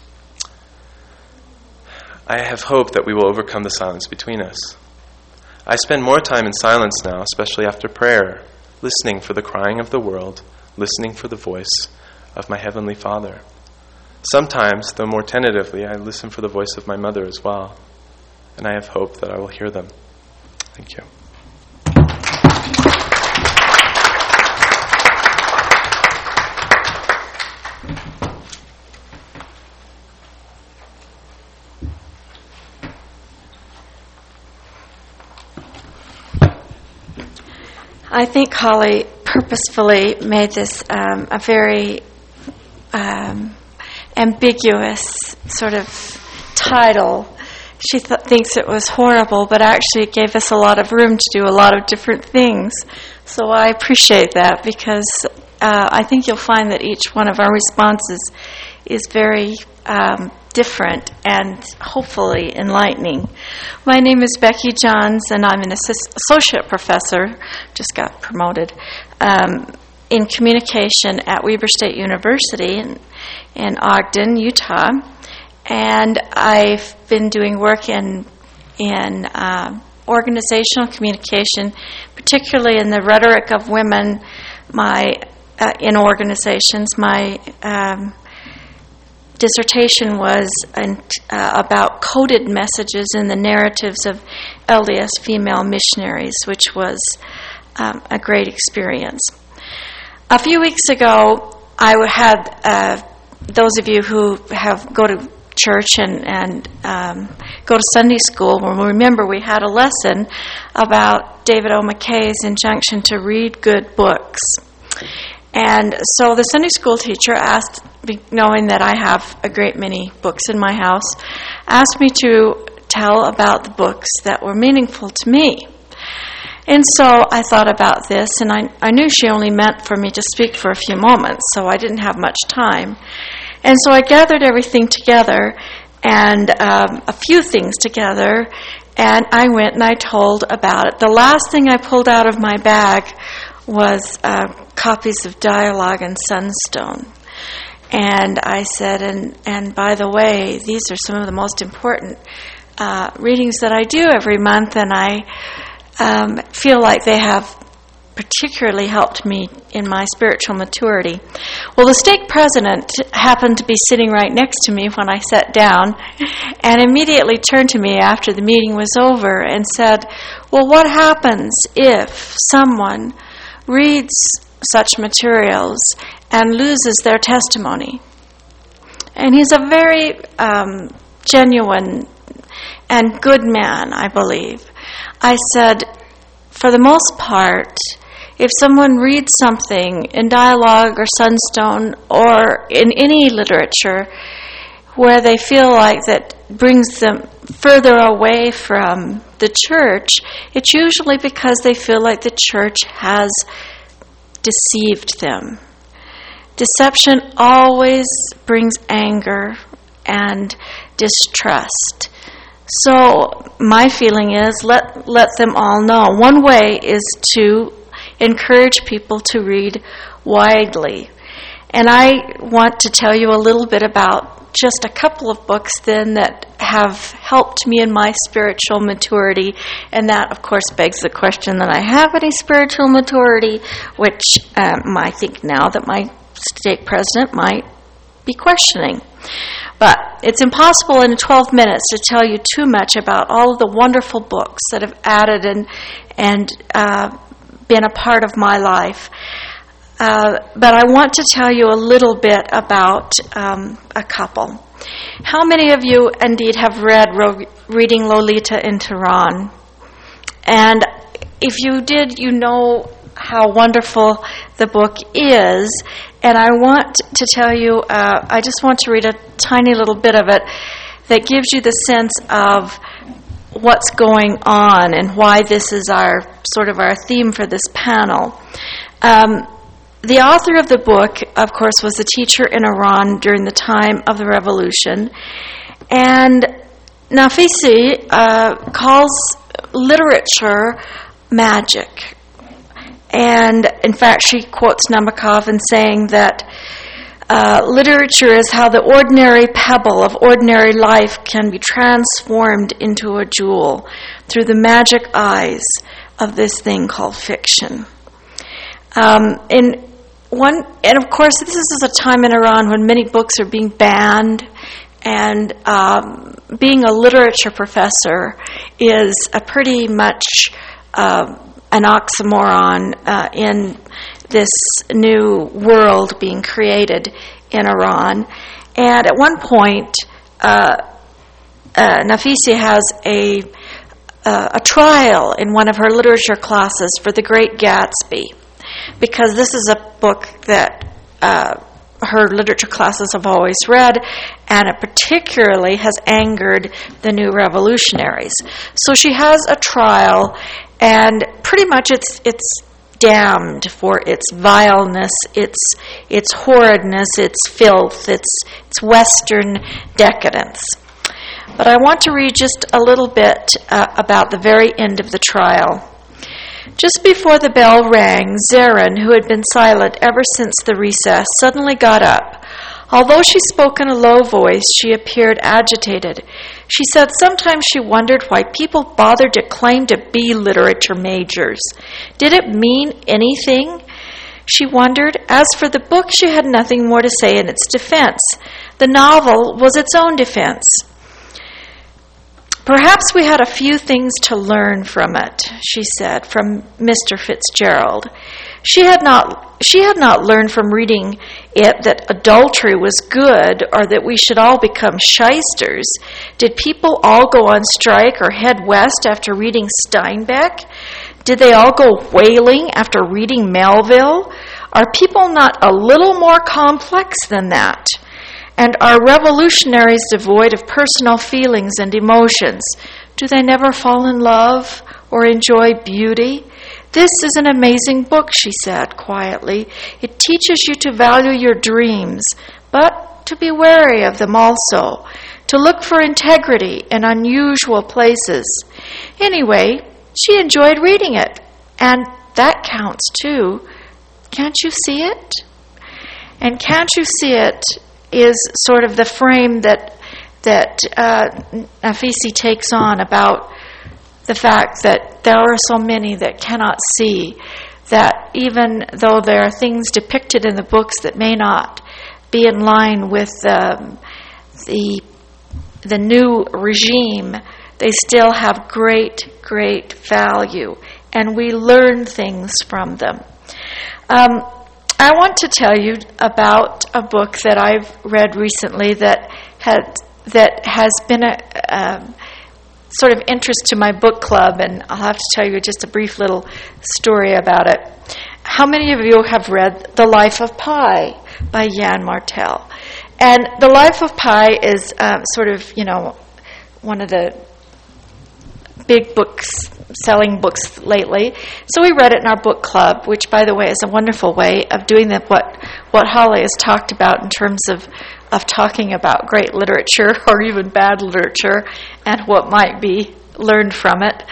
I have hope that we will overcome the silence between us. I spend more time in silence now, especially after prayer, listening for the crying of the world, listening for the voice of my Heavenly Father. Sometimes, though more tentatively, I listen for the voice of my mother as well, and I have hope that I will hear them. Thank you. I think Holly purposefully made this a very ambiguous sort of title. She thinks it was horrible, but actually it gave us a lot of room to do a lot of different things. So I appreciate that, because I think you'll find that each one of our responses is very different and hopefully enlightening. My name is Becky Johns, and I'm an associate professor, just got promoted, in communication at Weber State University in Ogden, Utah. And I've been doing work in organizational communication, particularly in the rhetoric of women in organizations. My dissertation was about coded messages in the narratives of LDS female missionaries, which was a great experience. A few weeks ago, I had those of you who go to church and go to Sunday school will remember we had a lesson about David O. McKay's injunction to read good books. And so the Sunday school teacher asked, knowing that I have a great many books in my house, asked me to tell about the books that were meaningful to me. And so I thought about this, and I knew she only meant for me to speak for a few moments, so I didn't have much time. And so I gathered everything together, and a few things together, and I went and I told about it. The last thing I pulled out of my bag was copies of Dialogue and Sunstone. And I said, and by the way, these are some of the most important readings that I do every month, and I feel like they have particularly helped me in my spiritual maturity. Well, the stake president happened to be sitting right next to me when I sat down, and immediately turned to me after the meeting was over and said, well, what happens if someone reads such materials and loses their testimony? And he's a very genuine and good man, I believe. I said, for the most part, if someone reads something in Dialogue or Sunstone or in any literature where they feel like that brings them further away from the church, it's usually because they feel like the church has deceived them. Deception always brings anger and distrust. So my feeling is let them all know. One way is to encourage people to read widely. And I want to tell you a little bit about just a couple of books then that have helped me in my spiritual maturity. And that, of course, begs the question that I have any spiritual maturity, which I think now that my stake president might be questioning. But it's impossible in 12 minutes to tell you too much about all of the wonderful books that have added and been a part of my life. But I want to tell you a little bit about a couple. How many of you indeed have read Reading Lolita in Tehran? And if you did, you know how wonderful the book is. And I want to tell you, I just want to read a tiny little bit of it that gives you the sense of what's going on and why this is our theme for this panel. The author of the book, of course, was a teacher in Iran during the time of the revolution. And Nafisi calls literature magic. And in fact, she quotes Nabokov in saying that literature is how the ordinary pebble of ordinary life can be transformed into a jewel through the magic eyes of this thing called fiction. And of course, this is a time in Iran when many books are being banned, and being a literature professor is a pretty much an oxymoron in this new world being created in Iran. And at one point, Nafisi has a trial in one of her literature classes for The Great Gatsby, because this is a book that her literature classes have always read, and it particularly has angered the new revolutionaries. So she has a trial, and pretty much it's damned for its vileness, its horridness, its filth, its Western decadence. But I want to read just a little bit about the very end of the trial. Just before the bell rang, Zarin, who had been silent ever since the recess, suddenly got up. Although she spoke in a low voice, she appeared agitated. She said sometimes she wondered why people bothered to claim to be literature majors. Did it mean anything? She wondered. As for the book, she had nothing more to say in its defense. The novel was its own defense. Perhaps we had a few things to learn from it, she said, from Mr. Fitzgerald. She had not learned from reading it that adultery was good or that we should all become shysters. Did people all go on strike or head west after reading Steinbeck? Did they all go whaling after reading Melville? Are people not a little more complex than that? And are revolutionaries devoid of personal feelings and emotions? Do they never fall in love or enjoy beauty? "This is an amazing book," she said quietly. "It teaches you to value your dreams, but to be wary of them also, to look for integrity in unusual places." Anyway, she enjoyed reading it, and that counts too. Can't you see it? And "can't you see it" is sort of the frame that Nafisi takes on about the fact that there are so many that cannot see, that even though there are things depicted in the books that may not be in line with the new regime, they still have great, great value, and we learn things from them. I want to tell you about a book that I've read recently that has been a sort of interest to my book club, and I'll have to tell you just a brief little story about it. How many of you have read The Life of Pi by Yann Martel? And The Life of Pi is sort of, one of the big books, selling books lately. So we read it in our book club, which, by the way, is a wonderful way of doing what Holly has talked about in terms of talking about great literature or even bad literature and what might be learned from it.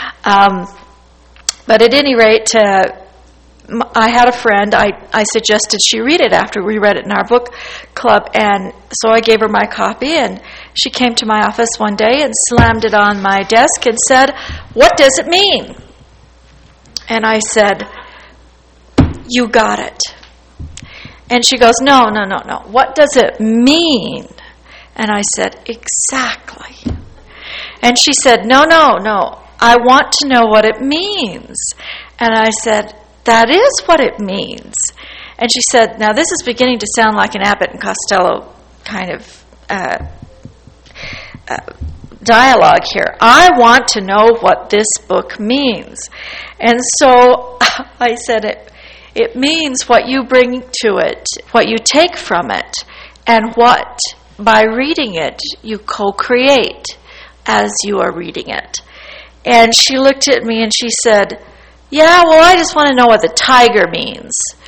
But at any rate, I had a friend, I suggested she read it after we read it in our book club, and so I gave her my copy, and she came to my office one day and slammed it on my desk and said, "What does it mean?" And I said, "You got it." And she goes, No. "What does it mean?" And I said, "Exactly." And she said, No. I want to know what it means." And I said, "That is what it means." And she said, now this is beginning to sound like an Abbott and Costello kind of dialogue here. "I want to know what this book means." And so I said, it means what you bring to it, what you take from it, and what, by reading it, you co-create as you are reading it. And she looked at me and she said, "Yeah, well, I just want to know what the tiger means."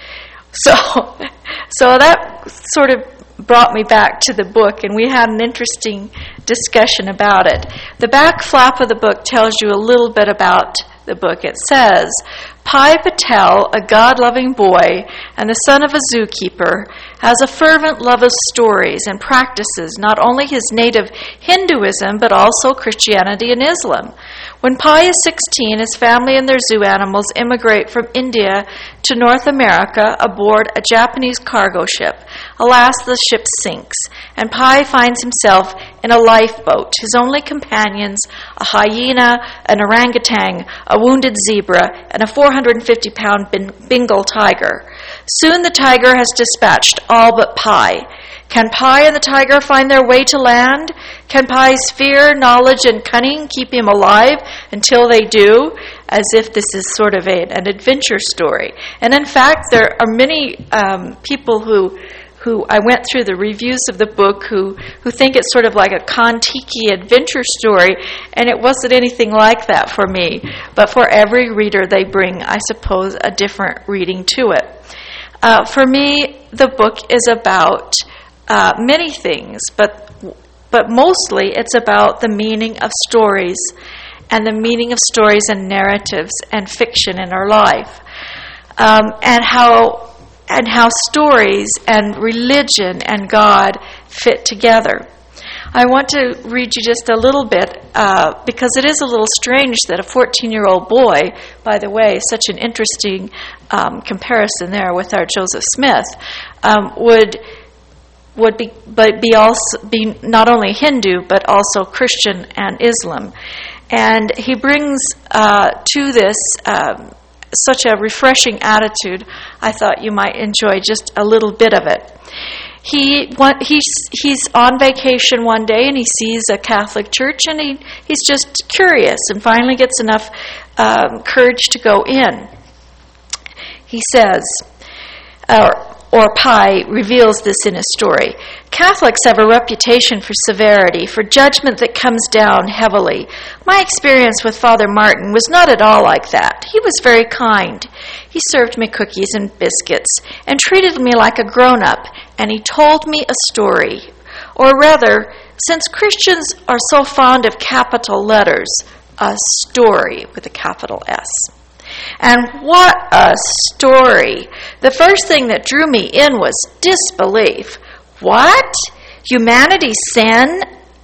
So that sort of brought me back to the book, and we had an interesting discussion about it. The back flap of the book tells you a little bit about the book. It says, "Pi Patel, a God-loving boy and the son of a zookeeper, has a fervent love of stories and practices not only his native Hinduism but also Christianity and Islam. When Pi is 16, his family and their zoo animals immigrate from India to North America aboard a Japanese cargo ship. Alas, the ship sinks, and Pi finds himself in a lifeboat. His only companions, a hyena, an orangutan, a wounded zebra, and a 450-pound Bengal tiger. Soon the tiger has dispatched all but Pi. Can Pi and the tiger find their way to land? Can Pi's fear, knowledge, and cunning keep him alive until they do?" As if this is sort of an adventure story. And in fact, there are many people who I went through the reviews of the book who think it's sort of like a Kon-Tiki adventure story, and it wasn't anything like that for me. But for every reader, they bring, I suppose, a different reading to it. For me, the book is about many things, but mostly it's about the meaning of stories and the meaning of stories and narratives and fiction in our life, and how stories and religion and God fit together. I want to read you just a little bit because it is a little strange that a 14-year-old boy, by the way, such an interesting comparison there with our Joseph Smith, would be not only Hindu but also Christian and Islam. And he brings to this such a refreshing attitude. I thought you might enjoy just a little bit of it. He's on vacation one day and he sees a Catholic church, and he's just curious and finally gets enough courage to go in. He says, or Pi reveals this in his story. Catholics have a reputation for severity, for judgment that comes down heavily. My experience with Father Martin was not at all like that. He was very kind. He served me cookies and biscuits and treated me like a grown-up, and he told me a story. Or rather, since Christians are so fond of capital letters, a story with a capital S. And what a story! The first thing that drew me in was disbelief. What? Humanity sins,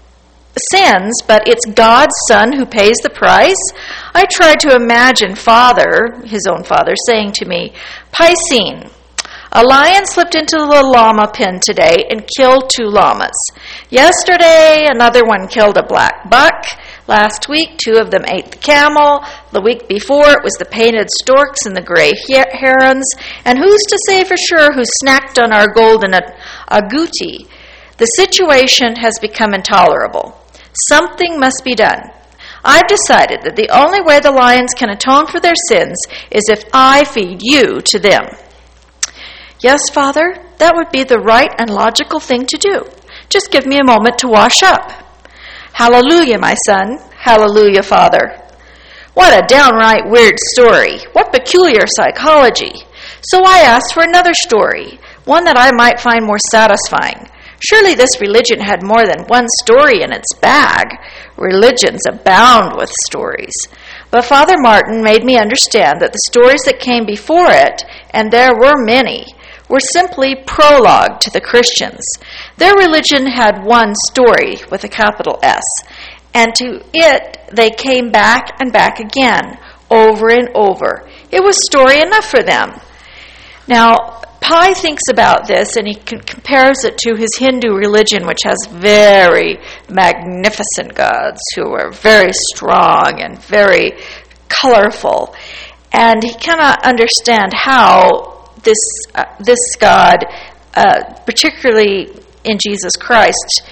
but it's God's Son who pays the price? I tried to imagine Father, his own father, saying to me, Piscine, a lion slipped into the llama pen today and killed 2 llamas. Yesterday, another one killed a black buck. Last week, 2 of them ate the camel. The week before, it was the painted storks and the gray herons. And who's to say for sure who snacked on our golden agouti? The situation has become intolerable. Something must be done. I've decided that the only way the lions can atone for their sins is if I feed you to them. Yes, Father, that would be the right and logical thing to do. Just give me a moment to wash up. Hallelujah, my son. Hallelujah, Father. What a downright weird story. What peculiar psychology. So I asked for another story, one that I might find more satisfying. Surely this religion had more than one story in its bag. Religions abound with stories. But Father Martin made me understand that the stories that came before it, and there were many, were simply prologue to the Christians. Their religion had one story with a capital S, and to it they came back and back again, over and over. It was story enough for them. Now, Pi thinks about this, and he compares it to his Hindu religion, which has very magnificent gods who are very strong and very colorful. And he cannot understand how this God, particularly in Jesus Christ,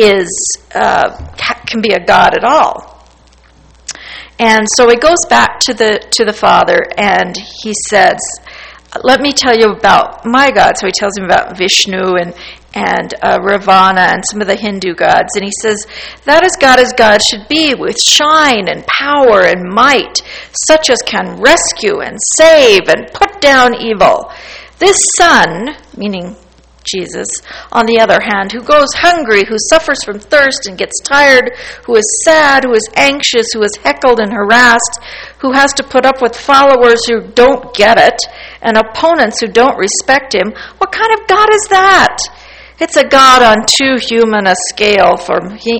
can be a God at all. And so he goes back to the Father, and he says, let me tell you about my God. So he tells him about Vishnu and Ravana and some of the Hindu gods. And he says, that is God as God should be, with shine and power and might, such as can rescue and save and put down evil. This Son, meaning Jesus, on the other hand, who goes hungry, who suffers from thirst and gets tired, who is sad, who is anxious, who is heckled and harassed, who has to put up with followers who don't get it, and opponents who don't respect him. What kind of God is that? It's a God on too human a scale for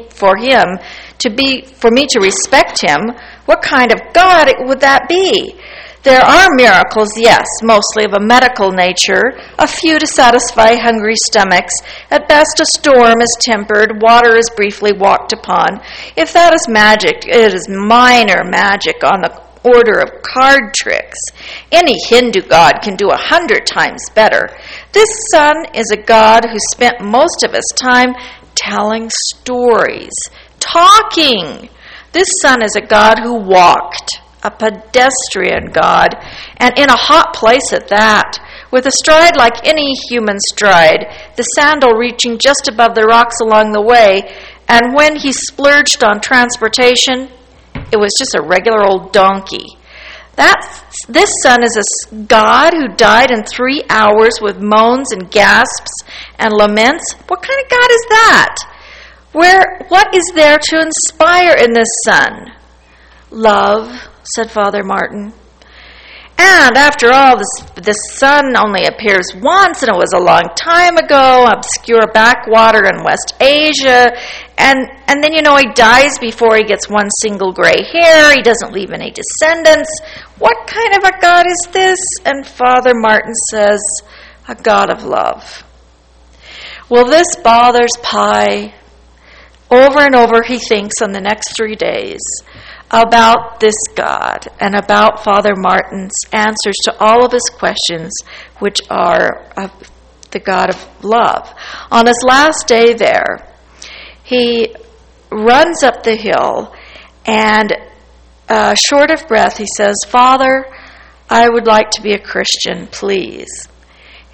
me to respect him. What kind of God would that be? There are miracles, yes, mostly of a medical nature, a few to satisfy hungry stomachs. At best, a storm is tempered, water is briefly walked upon. If that is magic, it is minor magic on the order of card tricks. Any Hindu god can do 100 times better. This Son is a God who spent most of his time telling stories, talking. This Son is a God who walked, a pedestrian God, and in a hot place at that, with a stride like any human stride, the sandal reaching just above the rocks along the way, and when he splurged on transportation, it was just a regular old donkey. This Son is a God who died in 3 hours with moans and gasps and laments. What kind of God is that? What is there to inspire in this Son? Love, said Father Martin. And after all, this Son only appears once, and it was a long time ago, obscure backwater in West Asia, and then, he dies before he gets one single gray hair. He doesn't leave any descendants. What kind of a God is this? And Father Martin says, a God of love. Well, this bothers Pi. Over and over he thinks on the next 3 days about this God and about Father Martin's answers to all of his questions, which are of the God of love. On his last day there, he runs up the hill and, short of breath, he says, Father, I would like to be a Christian, please.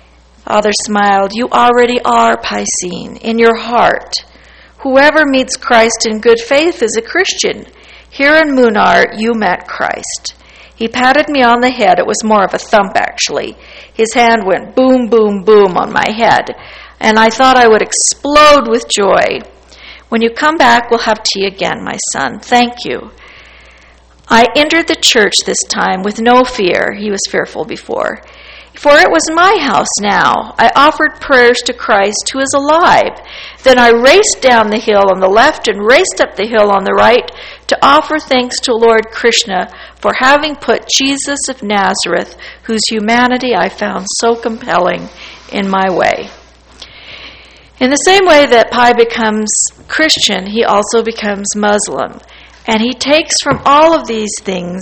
Father smiled. You already are Piscine, in your heart. Whoever meets Christ in good faith is a Christian. Here in Munnar, you met Christ. He patted me on the head. It was more of a thump, actually. His hand went boom, boom, boom on my head, and I thought I would explode with joy. When you come back, we'll have tea again, my son. Thank you. I entered the church this time with no fear. He was fearful before. For it was my house now. I offered prayers to Christ who is alive. Then I raced down the hill on the left and raced up the hill on the right to offer thanks to Lord Krishna for having put Jesus of Nazareth, whose humanity I found so compelling, in my way. In the same way that Pai becomes Christian, he also becomes Muslim. And he takes from all of these things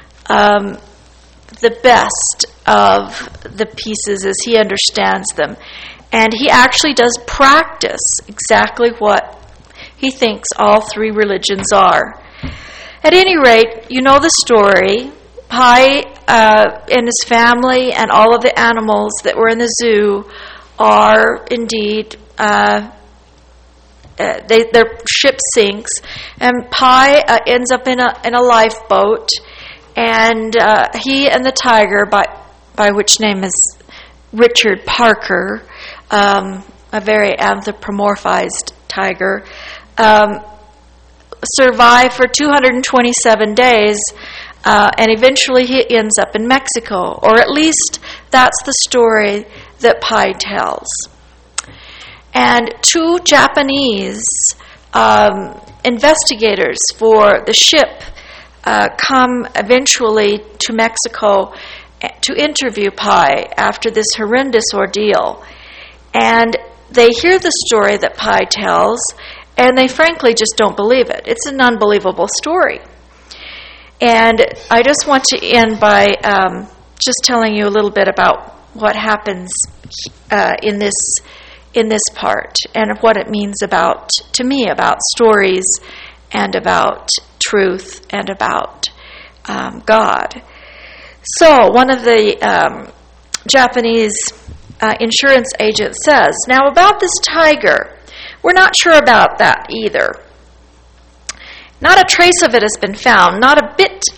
the best of the pieces as he understands them. And he actually does practice exactly what he thinks all three religions are. At any rate, you know the story. Pai and his family and all of the animals that were in the zoo are indeed, their ship sinks, and Pai ends up in a lifeboat, and he and the tiger, by which name is Richard Parker, a very anthropomorphized tiger, survive for 227 days, and eventually he ends up in Mexico, or at least that's the story that Pai tells. And two Japanese investigators for the ship come eventually to Mexico to interview Pai after this horrendous ordeal. And they hear the story that Pai tells, and they frankly just don't believe it. It's an unbelievable story. And I just want to end by just telling you a little bit about what happens in this part and what it means to me about stories and about truth and about God. So one of the Japanese insurance agents says, now about this tiger, we're not sure about that either. Not a trace of it has been found. It's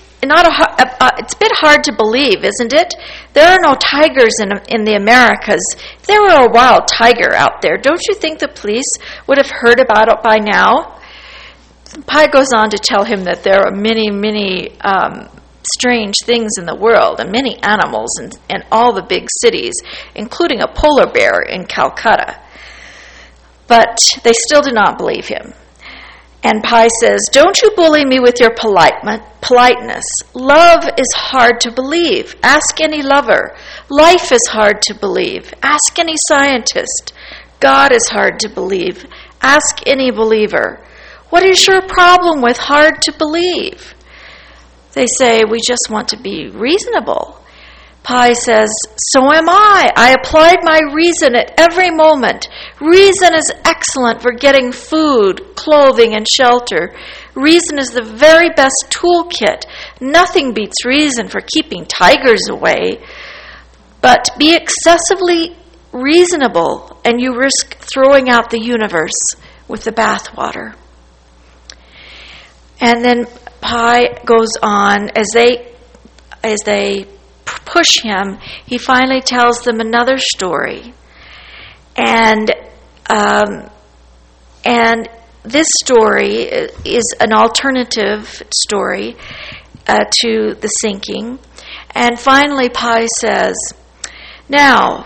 a bit hard to believe, isn't it? There are no tigers in the Americas. If there were a wild tiger out there, don't you think the police would have heard about it by now? Pai goes on to tell him that there are many, many strange things in the world and many animals in all the big cities, including a polar bear in Calcutta. But they still do not believe him. And Pai says, don't you bully me with your politeness. Love is hard to believe. Ask any lover. Life is hard to believe. Ask any scientist. God is hard to believe. Ask any believer. What is your problem with hard to believe? They say, we just want to be reasonable. Pai says, so am I. I applied my reason at every moment. Reason is excellent for getting food, clothing, and shelter. Reason is the very best toolkit. Nothing beats reason for keeping tigers away. But be excessively reasonable, and you risk throwing out the universe with the bathwater. And then Pai goes on, as they push him, he finally tells them another story. And this story is an alternative story to the sinking. And finally Pai says, now,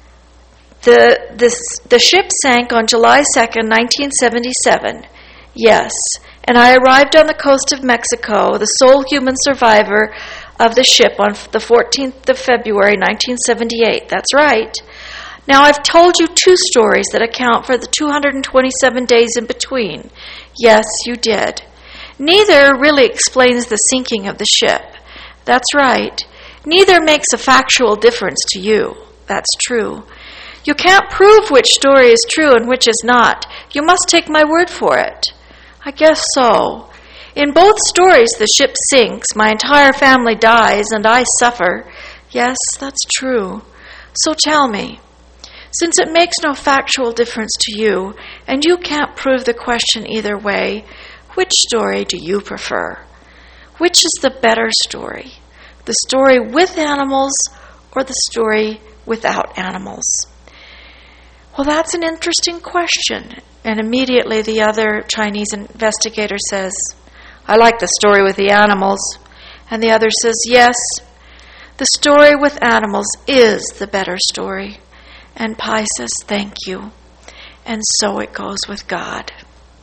the ship sank on July 2nd, 1977. Yes, and I arrived on the coast of Mexico, the sole human survivor of the ship, on the 14th of February, 1978. That's right. Now, I've told you two stories that account for the 227 days in between. Yes, you did. Neither really explains the sinking of the ship. That's right. Neither makes a factual difference to you. That's true. You can't prove which story is true and which is not. You must take my word for it. I guess so. In both stories, the ship sinks, my entire family dies, and I suffer. Yes, that's true. So tell me, Since it makes no factual difference to you, and you can't prove the question either way, which story do you prefer? Which is the better story? The story with animals or the story without animals? Well, that's an interesting question. And immediately the other Chinese investigator says, I like the story with the animals. And the other says, yes, the story with animals is the better story. And Pi says, thank you. And so it goes with God.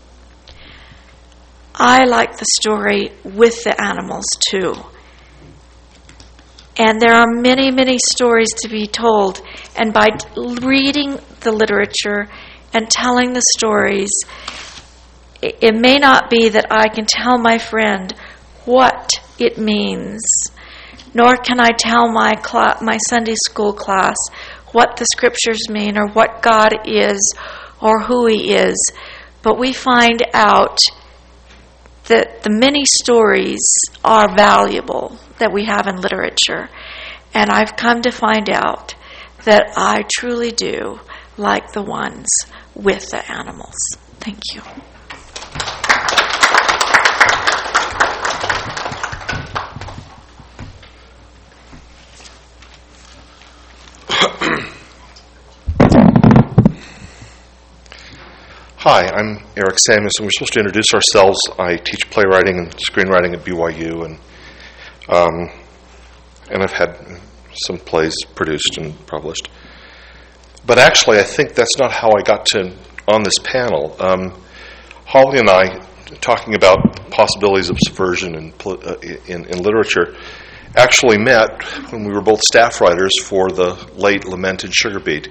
I like the story with the animals too. And there are many, many stories to be told. And by reading the literature and telling the stories, it may not be that I can tell my friend what it means, nor can I tell my Sunday school class what the scriptures mean or what God is or who He is. But we find out that the many stories are valuable that we have in literature. And I've come to find out that I truly do like the ones with the animals. Thank you. Hi, I'm Eric Samuelson. We're supposed to introduce ourselves. I teach playwriting and screenwriting at BYU, and I've had some plays produced and published. But actually, I think that's not how I got on this panel. Holly and I, talking about possibilities of subversion in literature, actually met when we were both staff writers for the late lamented Sugar Beet.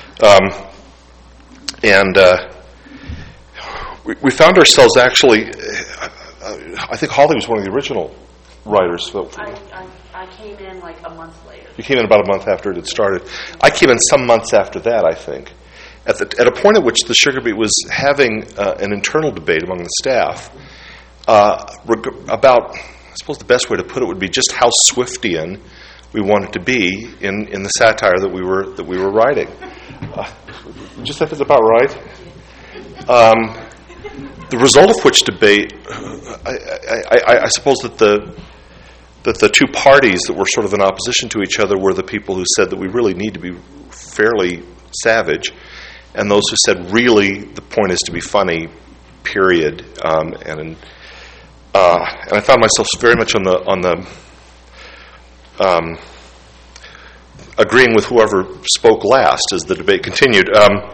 We found ourselves actually, I think Holly was one of the original writers. I came in like a month later. You came in about a month after it had started. I came in some months after that, I think. At a point at which the Sugar Beet was having an internal debate among the staff about, I suppose the best way to put it would be just how Swiftian we wanted to be in the satire that we were writing. Would you say that's about right? The result of which debate, I suppose that the two parties that were sort of in opposition to each other were the people who said that we really need to be fairly savage, and those who said really the point is to be funny, period. And I found myself very much on the agreeing with whoever spoke last as the debate continued.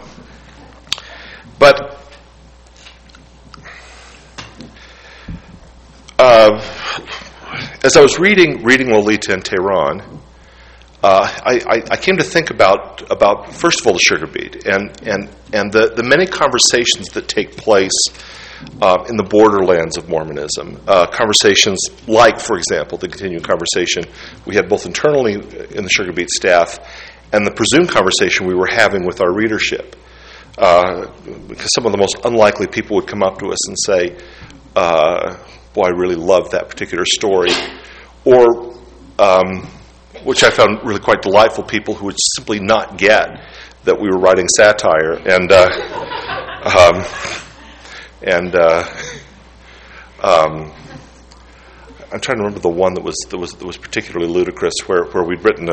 But as I was reading Lolita in Tehran, I came to think about first of all the Sugar Beet and the many conversations that take place in the borderlands of Mormonism. Conversations like, for example, the continuing conversation we had both internally in the Sugar Beet staff and the presumed conversation we were having with our readership. Because some of the most unlikely people would come up to us and say, boy, I really love that particular story. Or, which I found really quite delightful, people who would simply not get that we were writing satire. I'm trying to remember the one that was particularly ludicrous, where we'd written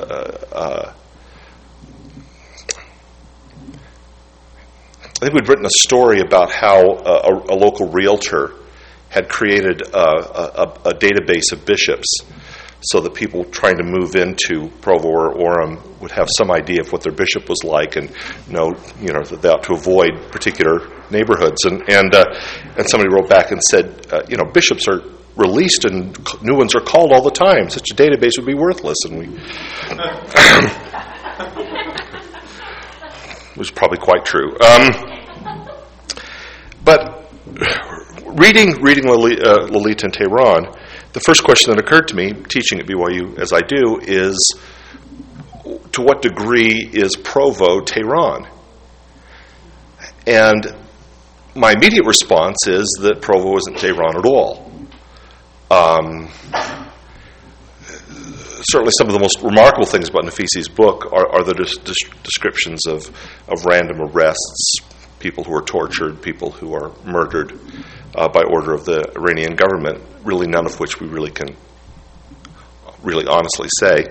I think we'd written a story about how a local realtor had created a database of bishops so that people trying to move into Provo or Orem would have some idea of what their bishop was like and know that they ought to avoid particular neighborhoods. And somebody wrote back and said, bishops are released and new ones are called all the time. Such a database would be worthless. And we it was probably quite true. But reading Lolita in Tehran, the first question that occurred to me, teaching at BYU as I do, is to what degree is Provo Tehran? And my immediate response is that Provo isn't Tehran at all. certainly some of the most remarkable things about Nafisi's book are the descriptions of random arrests, people who are tortured, people who are murdered by order of the Iranian government, really none of which we really can really honestly say.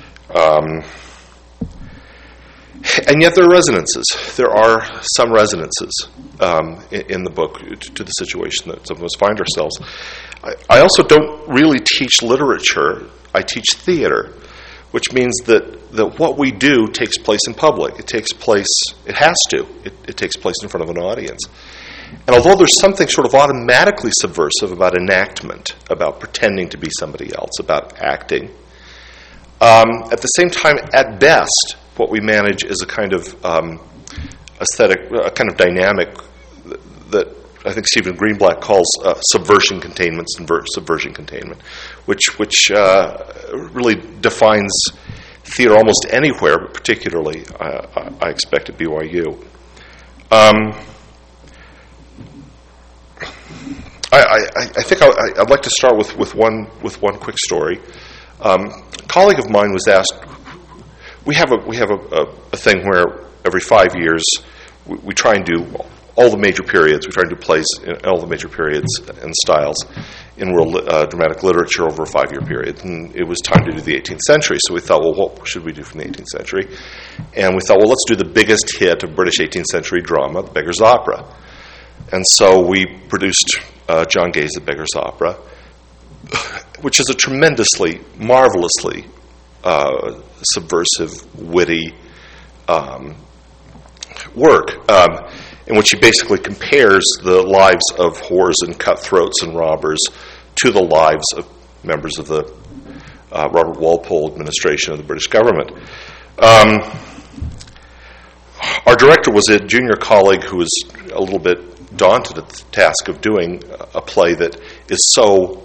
And yet there are resonances. There are some resonances in the book to the situation that some of us find ourselves. I also don't really teach literature. I teach theater, which means that what we do takes place in public. It takes place, it has to. It takes place in front of an audience. And although there's something sort of automatically subversive about enactment, about pretending to be somebody else, about acting, at the same time, at best, what we manage is a kind of aesthetic, a kind of dynamic that I think Stephen Greenblatt calls subversion containment, subversion containment, which really defines theater almost anywhere, but particularly, I expect, at BYU. I think I'd like to start with one quick story. A colleague of mine was asked. We have a thing where every 5 years we try and do all the major periods. We try and do plays in all the major periods and styles in world dramatic literature over a 5-year period. And it was time to do the 18th century, so we thought, well, what should we do from the 18th century? And we thought, well, let's do the biggest hit of British 18th century drama, The Beggar's Opera. And so we produced John Gay's The Beggar's Opera, which is a tremendously, marvelously subversive, witty work in which he basically compares the lives of whores and cutthroats and robbers to the lives of members of the Robert Walpole administration of the British government. Our director was a junior colleague who was a little bit daunted at the task of doing a play that is so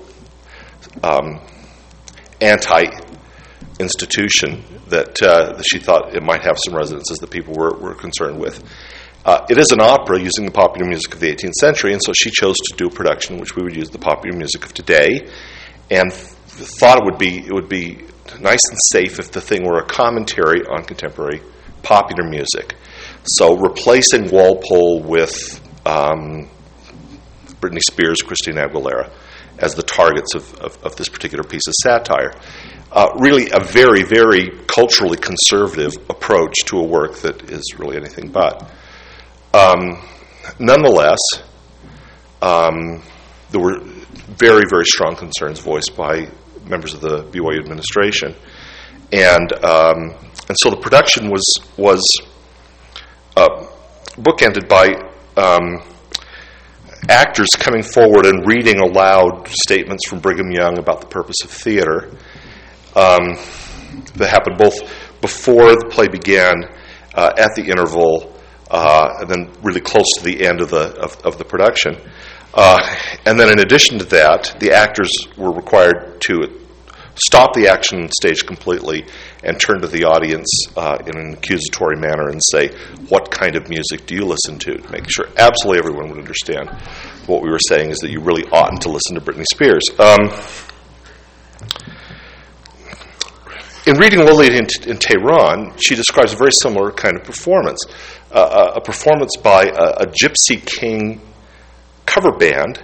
anti-institution that she thought it might have some resonances that people were concerned with. It is an opera using the popular music of the 18th century, and so she chose to do a production in which we would use the popular music of today, and thought it would be nice and safe if the thing were a commentary on contemporary popular music. So replacing Walpole with Britney Spears, Christina Aguilera as the targets of this particular piece of satire. Really a very, very culturally conservative approach to a work that is really anything but. Nonetheless, there were very, very strong concerns voiced by members of the BYU administration, and so the production was bookended by actors coming forward and reading aloud statements from Brigham Young about the purpose of theater. That happened both before the play began, at the interval, and then really close to the end of the production. And then in addition to that, the actors were required to stop the action on stage completely and turn to the audience in an accusatory manner and say, what kind of music do you listen to make sure absolutely everyone would understand what we were saying is that you really oughtn't to listen to Britney Spears. In reading Lolita in Tehran, she describes a very similar kind of performance, a performance by a Gypsy King cover band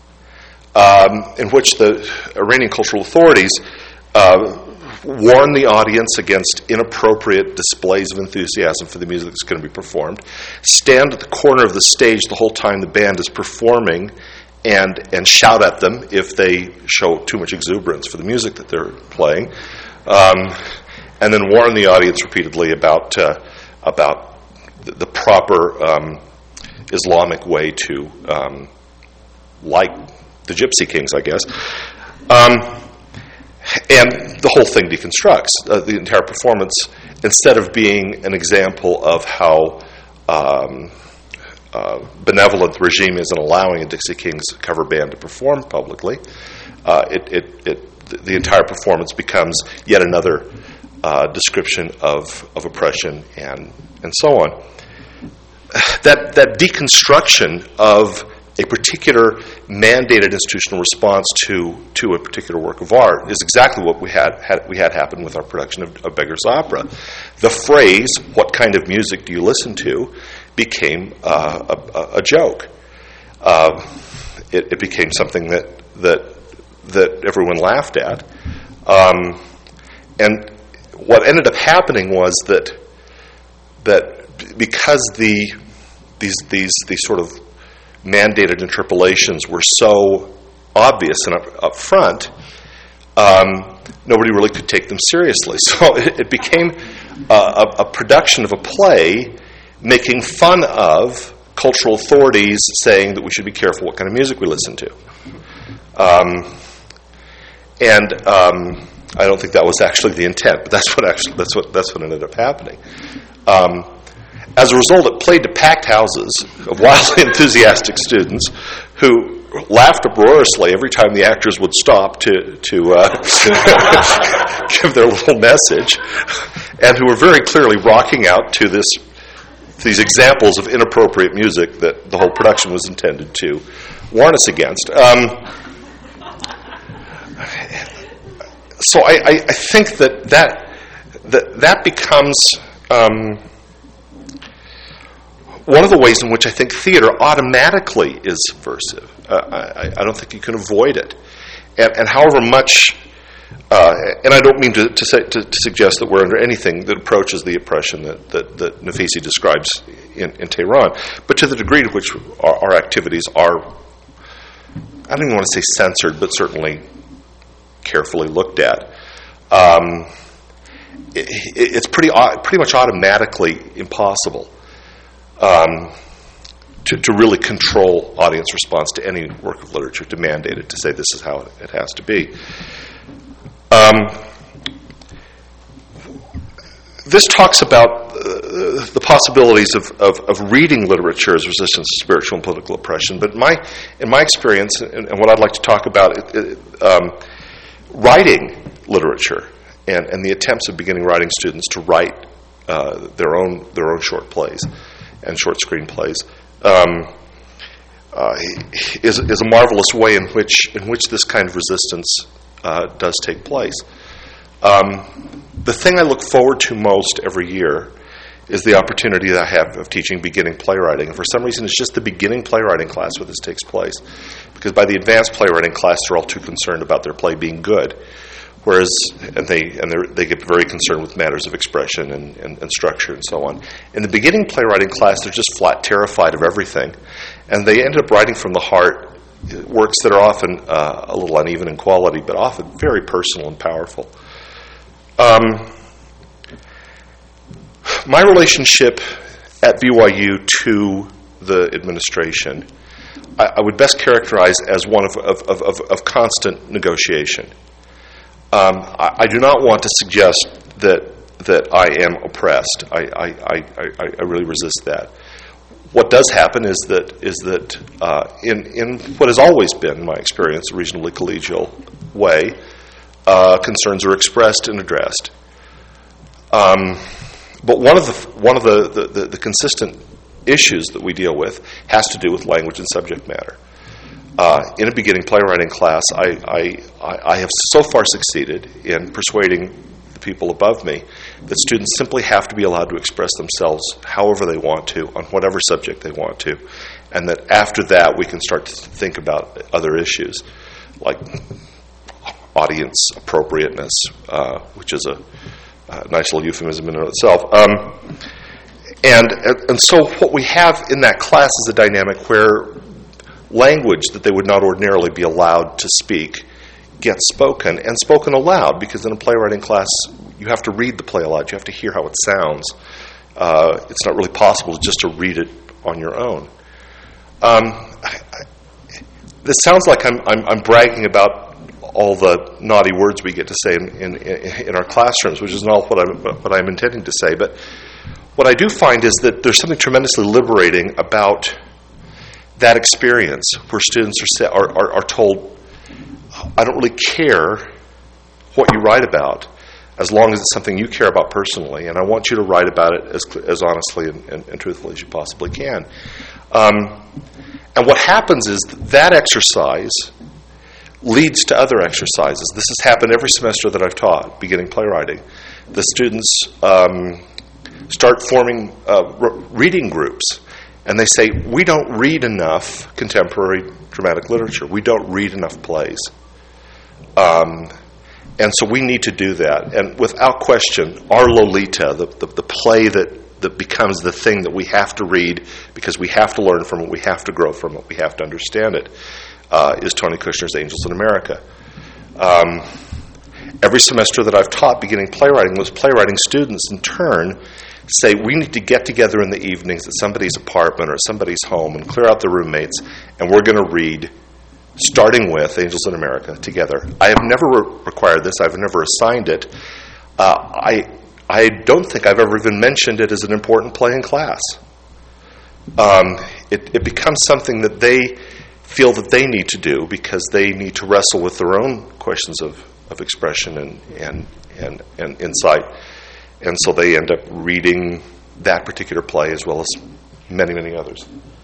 in which the Iranian cultural authorities warn the audience against inappropriate displays of enthusiasm for the music that's going to be performed, stand at the corner of the stage the whole time the band is performing, and shout at them if they show too much exuberance for the music that they're playing, and then warn the audience repeatedly about the proper Islamic way to like the Gypsy Kings, I guess. And the whole thing deconstructs. The entire performance, instead of being an example of how benevolent the regime is in allowing a Dixie Kings cover band to perform publicly, the entire performance becomes yet another description of oppression and so on. That deconstruction of a particular mandated institutional response to a particular work of art is exactly what we had happen with our production of Beggar's Opera. The phrase, "What kind of music do you listen to?" became a joke. It became something that everyone laughed at. And what ended up happening was that because these sort of mandated interpolations were so obvious and up front, nobody really could take them seriously. So it became a production of a play making fun of cultural authorities saying that we should be careful what kind of music we listen to. I don't think that was actually the intent, but that's what ended up happening. As a result, it played to packed houses of wildly enthusiastic students who laughed uproariously every time the actors would stop to give their little message, and who were very clearly rocking out to these examples of inappropriate music that the whole production was intended to warn us against. So I think that becomes one of the ways in which I think theater automatically is subversive. I don't think you can avoid it. And however much, and I don't mean to suggest that we're under anything that approaches the oppression that Nafisi describes in Tehran, but to the degree to which our activities are, I don't even want to say censored, but certainly carefully looked at, it's pretty much automatically impossible to really control audience response to any work of literature, to mandate it, to say this is how it has to be. This talks about the possibilities of reading literature as resistance to spiritual and political oppression, but in my experience, and what I'd like to talk about, writing literature and the attempts of beginning writing students to write their own short plays and short screenplays is a marvelous way in which this kind of resistance does take place. The thing I look forward to most every year is the opportunity that I have of teaching beginning playwriting. And for some reason, it's just the beginning playwriting class where this takes place. Because by the advanced playwriting class, they're all too concerned about their play being good. Whereas, they get very concerned with matters of expression and structure and so on. In the beginning playwriting class, they're just flat terrified of everything. And they end up writing from the heart works that are often a little uneven in quality, but often very personal and powerful. My relationship at BYU to the administration, I would best characterize as one of constant negotiation. I do not want to suggest that I am oppressed. I really resist that. What does happen is that in what has always been, in my experience, a reasonably collegial way, concerns are expressed and addressed. But one of the consistent issues that we deal with has to do with language and subject matter. In a beginning playwriting class, I have so far succeeded in persuading the people above me that students simply have to be allowed to express themselves however they want to, on whatever subject they want to, and that after that we can start to think about other issues, like audience appropriateness, which is a nice little euphemism in and of itself. And so what we have in that class is a dynamic where language that they would not ordinarily be allowed to speak gets spoken, and spoken aloud, because in a playwriting class you have to read the play aloud. You have to hear how it sounds. It's not really possible just to read it on your own. This sounds like I'm bragging about all the naughty words we get to say in our classrooms, which is not what I'm intending to say. But what I do find is that there's something tremendously liberating about that experience, where students are told, I don't really care what you write about, as long as it's something you care about personally, and I want you to write about it as honestly and truthfully as you possibly can. And what happens is that exercise leads to other exercises. This has happened every semester that I've taught, beginning playwriting. The students start forming reading groups, and they say, we don't read enough contemporary dramatic literature. We don't read enough plays. And so we need to do that. And without question, our Lolita, the play that becomes the thing that we have to read because we have to learn from it, we have to grow from it, we have to understand it, is Tony Kushner's Angels in America. Every semester that I've taught beginning playwriting, those playwriting students in turn say, we need to get together in the evenings at somebody's apartment or somebody's home and clear out the roommates, and we're going to read, starting with Angels in America, together. I have never required this. I've never assigned it. I don't think I've ever even mentioned it as an important play in class. It becomes something that they feel that they need to do because they need to wrestle with their own questions of expression and insight. And so they end up reading that particular play as well as many, many others.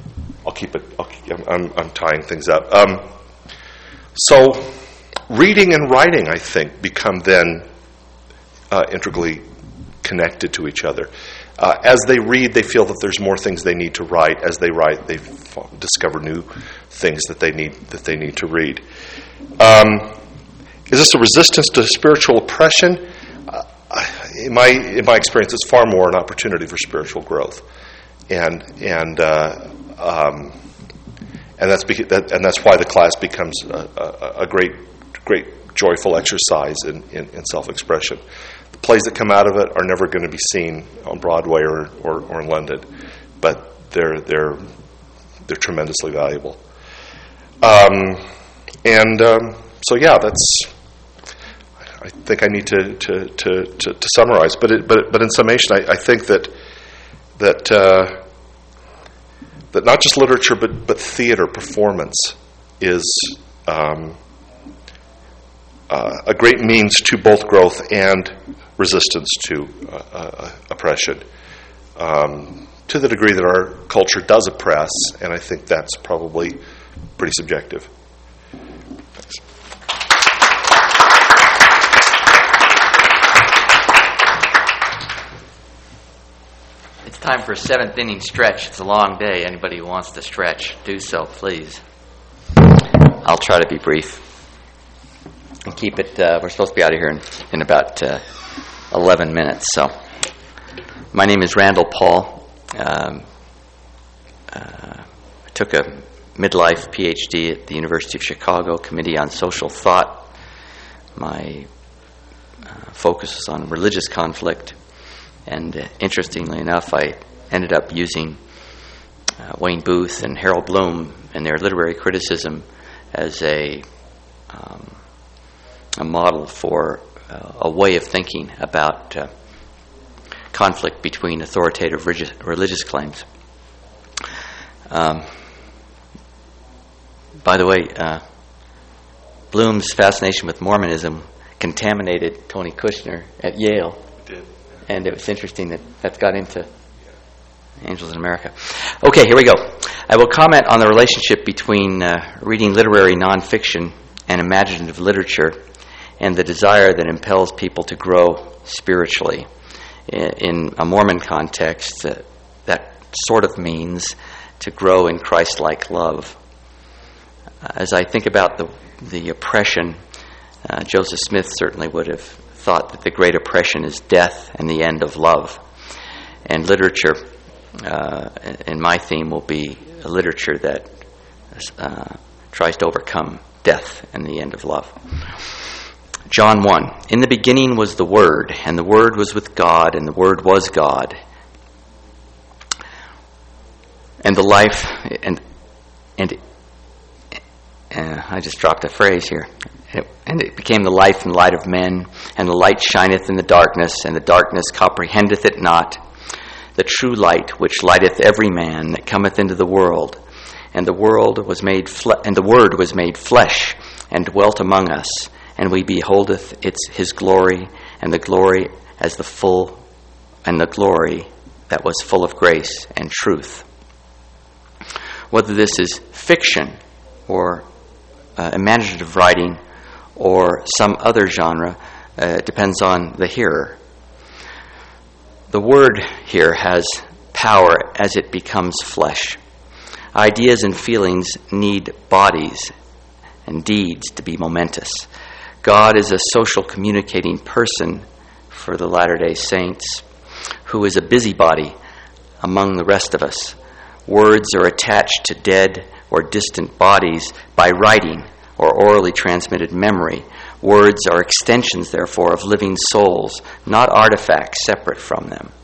I'm tying things up. So reading and writing, I think, become then integrally connected to each other. As they read, they feel that there's more things they need to write. As they write, they discover new things that they need to read. Is this a resistance to spiritual oppression? In my experience, it's far more an opportunity for spiritual growth, and that's why the class becomes a great joyful exercise in self-expression. The plays that come out of it are never going to be seen on Broadway or in London, but they're tremendously valuable. So yeah, I think I need to summarize, but in summation, I think that not just literature, but theater performance is a great means to both growth and resistance to oppression. To the degree that our culture does oppress, and I think that's probably pretty subjective. Thanks. It's time for a seventh inning stretch. It's a long day. Anybody who wants to stretch, do so, please. I'll try to be brief and keep it. We're supposed to be out of here in about 11 minutes. So, my name is Randall Paul. I took a midlife PhD at the University of Chicago, Committee on Social Thought. My focus was on religious conflict. And interestingly enough, I ended up using Wayne Booth and Harold Bloom and their literary criticism as a model for a way of thinking about conflict between authoritative religious claims. By the way, Bloom's fascination with Mormonism contaminated Tony Kushner at Yale. And it was interesting that got into Angels in America. Okay, here we go. I will comment on the relationship between reading literary nonfiction and imaginative literature and the desire that impels people to grow spiritually. In a Mormon context, that sort of means to grow in Christ-like love. As I think about the oppression, Joseph Smith certainly would have thought that the great oppression is death and the end of love. And literature, in my theme, will be a literature that tries to overcome death and the end of love. John 1. In the beginning was the Word, and the Word was with God, and the Word was God. And the life, and I just dropped a phrase here. And it became the life and light of men, and the light shineth in the darkness, and the darkness comprehendeth it not. The true light, which lighteth every man that cometh into the world, and the Word was made flesh, and dwelt among us, and we beholdeth his glory, and the glory as the full, and the glory that was full of grace and truth. Whether this is fiction or imaginative writing or some other genre depends on the hearer. The word here has power as it becomes flesh. Ideas and feelings need bodies and deeds to be momentous. God is a social communicating person for the Latter-day Saints who is a busybody among the rest of us. Words are attached to dead or distant bodies by writing or orally transmitted memory. Words are extensions, therefore, of living souls, not artifacts separate from them.